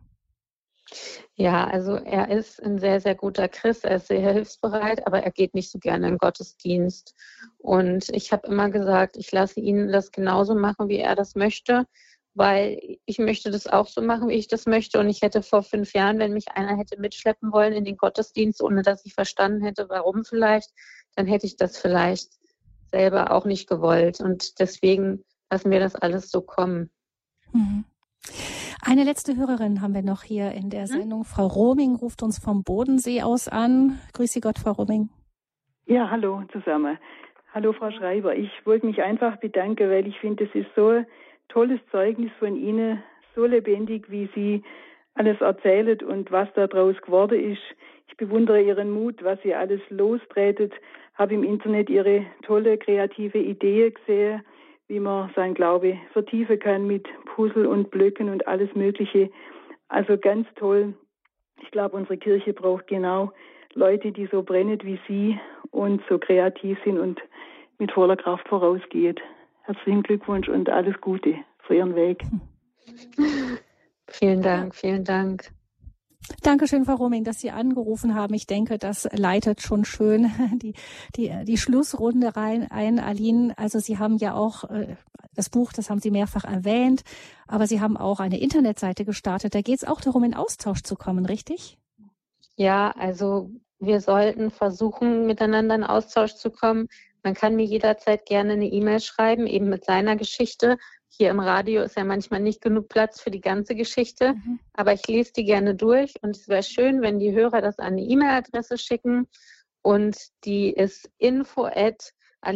Ja, also er ist ein sehr, sehr guter Christ, er ist sehr hilfsbereit, aber er geht nicht so gerne in den Gottesdienst. Und ich habe immer gesagt, ich lasse ihn das genauso machen, wie er das möchte, weil ich möchte das auch so machen, wie ich das möchte. Und ich hätte vor fünf Jahren, wenn mich einer hätte mitschleppen wollen in den Gottesdienst, ohne dass ich verstanden hätte, warum vielleicht, dann hätte ich das vielleicht selber auch nicht gewollt. Und deswegen lassen wir das alles so kommen. Mhm. Eine letzte Hörerin haben wir noch hier in der Sendung. Mhm. Frau Roming ruft uns vom Bodensee aus an. Grüß Sie Gott, Frau Roming. Ja, hallo zusammen. Hallo, Frau Schreiber. Ich wollte mich einfach bedanken, weil ich finde, es ist so ein tolles Zeugnis von Ihnen, so lebendig, wie Sie alles erzählen und was da draus geworden ist. Ich bewundere Ihren Mut, was Sie alles lostretet, habe im Internet Ihre tolle, kreative Idee gesehen, wie man seinen Glaube vertiefen kann mit Puzzle und Blöcken und alles Mögliche. Also ganz toll. Ich glaube, unsere Kirche braucht genau Leute, die so brennen wie Sie und so kreativ sind und mit voller Kraft vorausgehen. Herzlichen Glückwunsch und alles Gute für Ihren Weg. Vielen Dank, vielen Dank. Dankeschön, Frau Roming, dass Sie angerufen haben. Ich denke, das leitet schon schön die, die, die Schlussrunde rein ein. Aline, also Sie haben ja auch äh, das Buch, das haben Sie mehrfach erwähnt, aber Sie haben auch eine Internetseite gestartet. Da geht es auch darum, in Austausch zu kommen, richtig? Ja, also wir sollten versuchen, miteinander in Austausch zu kommen. Man kann mir jederzeit gerne eine E-Mail schreiben, eben mit seiner Geschichte. Hier im Radio ist ja manchmal nicht genug Platz für die ganze Geschichte, mhm. aber ich lese die gerne durch und es wäre schön, wenn die Hörer das an eine E-Mail-Adresse schicken und die ist info at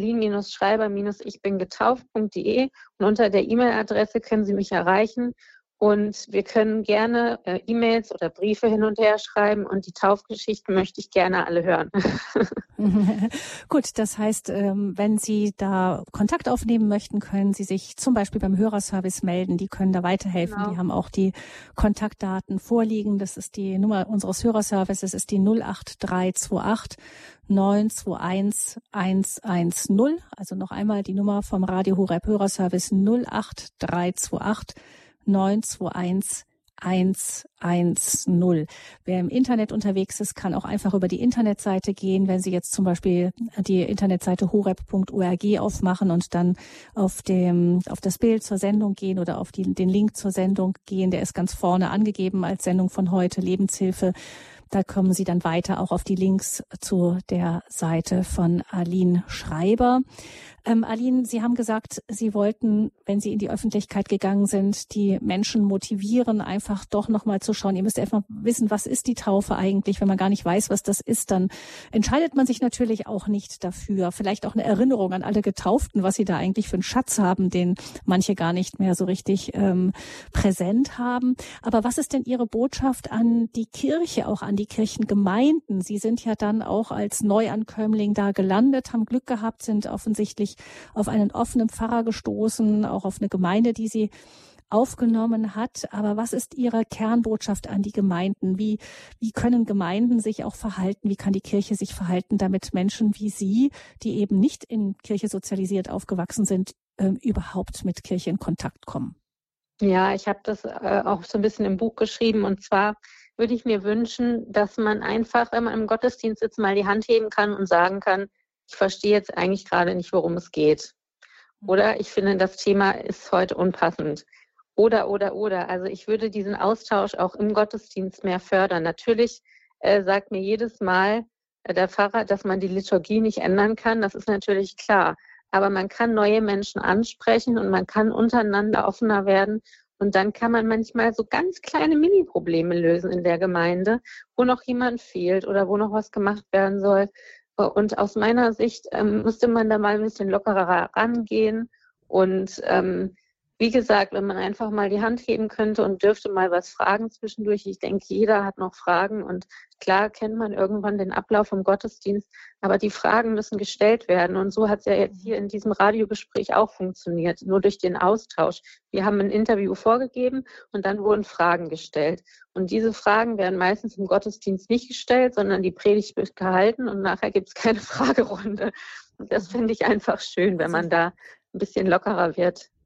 aline-schreiber-ich-bin-getauft.de und unter der E-Mail-Adresse können Sie mich erreichen und wir können gerne äh, E-Mails oder Briefe hin und her schreiben und die Taufgeschichten möchte ich gerne alle hören. Gut, das heißt, wenn Sie da Kontakt aufnehmen möchten, können Sie sich zum Beispiel beim Hörerservice melden. Die können da weiterhelfen. Genau. Die haben auch die Kontaktdaten vorliegen. Das ist die Nummer unseres Hörerservices, ist die null acht drei zwei acht neun zwei eins eins eins null. Also noch einmal die Nummer vom Radio Horeb Hörerservice null acht drei zwei acht neun zwei eins eins eins null. Wer im Internet unterwegs ist, kann auch einfach über die Internetseite gehen. Wenn Sie jetzt zum Beispiel die Internetseite horeb punkt org aufmachen und dann auf dem, auf das Bild zur Sendung gehen oder auf die, den Link zur Sendung gehen, der ist ganz vorne angegeben als Sendung von heute, Lebenshilfe. Da kommen Sie dann weiter auch auf die Links zu der Seite von Aline Schreiber. Ähm, Aline, Sie haben gesagt, Sie wollten, wenn Sie in die Öffentlichkeit gegangen sind, die Menschen motivieren, einfach doch nochmal zu schauen. Ihr müsst einfach wissen, was ist die Taufe eigentlich? Wenn man gar nicht weiß, was das ist, dann entscheidet man sich natürlich auch nicht dafür. Vielleicht auch eine Erinnerung an alle Getauften, was sie da eigentlich für einen Schatz haben, den manche gar nicht mehr so richtig ähm, präsent haben. Aber was ist denn Ihre Botschaft an die Kirche, auch an die Kirchengemeinden? Sie sind ja dann auch als Neuankömmling da gelandet, haben Glück gehabt, sind offensichtlich auf einen offenen Pfarrer gestoßen, auch auf eine Gemeinde, die Sie aufgenommen hat. Aber was ist Ihre Kernbotschaft an die Gemeinden? Wie, wie können Gemeinden sich auch verhalten? Wie kann die Kirche sich verhalten, damit Menschen wie Sie, die eben nicht in Kirche sozialisiert aufgewachsen sind, äh, überhaupt mit Kirche in Kontakt kommen? Ja, ich habe das äh, auch so ein bisschen im Buch geschrieben. Und zwar würde ich mir wünschen, dass man einfach, wenn man im Gottesdienst sitzt, mal die Hand heben kann und sagen kann, ich verstehe jetzt eigentlich gerade nicht, worum es geht. Oder ich finde, das Thema ist heute unpassend. Oder, oder, oder. Also ich würde diesen Austausch auch im Gottesdienst mehr fördern. Natürlich äh, sagt mir jedes Mal äh, der Pfarrer, dass man die Liturgie nicht ändern kann. Das ist natürlich klar. Aber man kann neue Menschen ansprechen und man kann untereinander offener werden. Und dann kann man manchmal so ganz kleine Mini-Probleme lösen in der Gemeinde, wo noch jemand fehlt oder wo noch was gemacht werden soll. Und aus meiner Sicht ähm, müsste man da mal ein bisschen lockerer rangehen. Und ähm, wie gesagt, wenn man einfach mal die Hand heben könnte und dürfte mal was fragen zwischendurch. Ich denke, jeder hat noch Fragen. Und klar kennt man irgendwann den Ablauf im Gottesdienst. Aber die Fragen müssen gestellt werden. Und so hat es ja jetzt hier in diesem Radiogespräch auch funktioniert, nur durch den Austausch. Wir haben ein Interview vorgegeben und dann wurden Fragen gestellt. Und diese Fragen werden meistens im Gottesdienst nicht gestellt, sondern die Predigt wird gehalten und nachher gibt es keine Fragerunde. Und das finde ich einfach schön, wenn man da ein bisschen lockerer wird.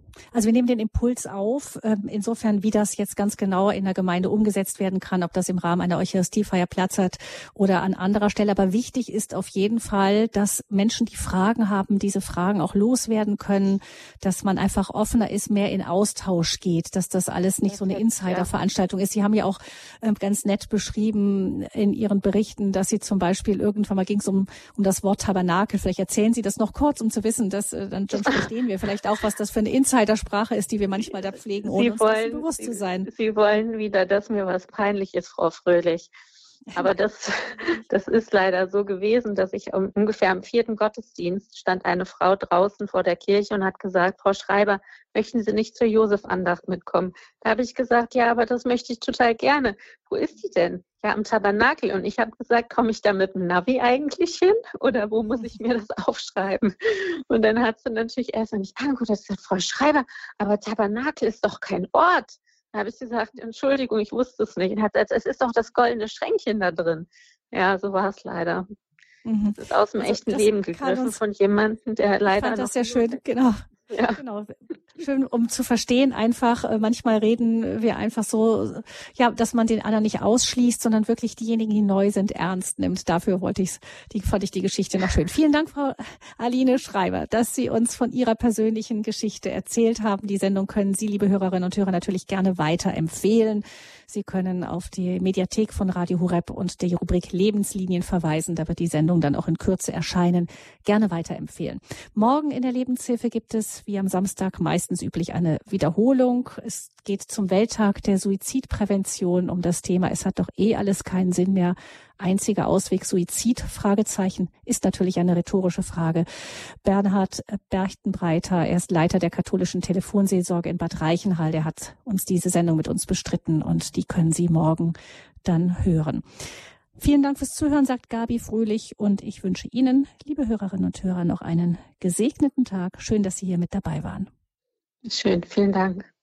Also wir nehmen den Impuls auf, insofern wie das jetzt ganz genau in der Gemeinde umgesetzt werden kann, ob das im Rahmen einer Eucharistiefeier Platz hat oder an anderer Stelle. Aber wichtig ist auf jeden Fall, dass Menschen, die Fragen haben, diese Fragen auch loswerden können, dass man einfach offener ist, mehr in Austausch geht, dass das alles nicht so eine Insider-Veranstaltung ist. Sie haben ja auch ganz nett beschrieben in Ihren Berichten, dass Sie zum Beispiel irgendwann mal ging es um, um das Wort Tabernakel. Vielleicht erzählen Sie das noch kurz, um zu wissen, dass dann, dann verstehen wir vielleicht auch, was das für eine Insider Sprache ist, die wir manchmal da pflegen, ohne Sie uns wollen, dessen bewusst Sie, zu sein. Sie wollen wieder, dass mir was peinlich ist, Frau Fröhlich. Aber das, das ist leider so gewesen, dass ich um, ungefähr am vierten Gottesdienst stand eine Frau draußen vor der Kirche und hat gesagt, Frau Schreiber, möchten Sie nicht zur Josef-Andacht mitkommen? Da habe ich gesagt, ja, aber das möchte ich total gerne. Wo ist die denn? Ja, am Tabernakel. Und ich habe gesagt, komme ich da mit dem Navi eigentlich hin? Oder wo muss ich mir das aufschreiben? Und dann hat sie natürlich erst mich angeguckt und gesagt, Frau Schreiber, aber Tabernakel ist doch kein Ort. Da habe ich gesagt, Entschuldigung, ich wusste es nicht. Und hat gesagt, es ist doch das goldene Schränkchen da drin. Ja, so war es leider. Mhm. Das ist aus dem also echten Leben gegriffen von jemandem, der leider. Ich fand das sehr schön, genau. Ja. Genau. Schön, um zu verstehen, einfach, äh, manchmal reden wir einfach so, ja, dass man den anderen nicht ausschließt, sondern wirklich diejenigen, die neu sind, ernst nimmt. Dafür wollte ich's, die, fand ich die Geschichte noch schön. Vielen Dank, Frau Aline Schreiber, dass Sie uns von Ihrer persönlichen Geschichte erzählt haben. Die Sendung können Sie, liebe Hörerinnen und Hörer, natürlich gerne weiterempfehlen. Sie können auf die Mediathek von Radio Horeb und die Rubrik Lebenslinien verweisen. Da wird die Sendung dann auch in Kürze erscheinen. Gerne weiterempfehlen. Morgen in der Lebenshilfe gibt es, wie am Samstag meistens üblich, eine Wiederholung. Es geht zum Welttag der Suizidprävention um das Thema. Es hat doch eh alles keinen Sinn mehr. Einziger Ausweg Suizid? Fragezeichen ist natürlich eine rhetorische Frage. Bernhard Berchtenbreiter, er ist Leiter der katholischen Telefonseelsorge in Bad Reichenhall. Der hat uns diese Sendung mit uns bestritten und die können Sie morgen dann hören. Vielen Dank fürs Zuhören, sagt Gabi Fröhlich, und ich wünsche Ihnen, liebe Hörerinnen und Hörer, noch einen gesegneten Tag. Schön, dass Sie hier mit dabei waren. Schön, vielen Dank.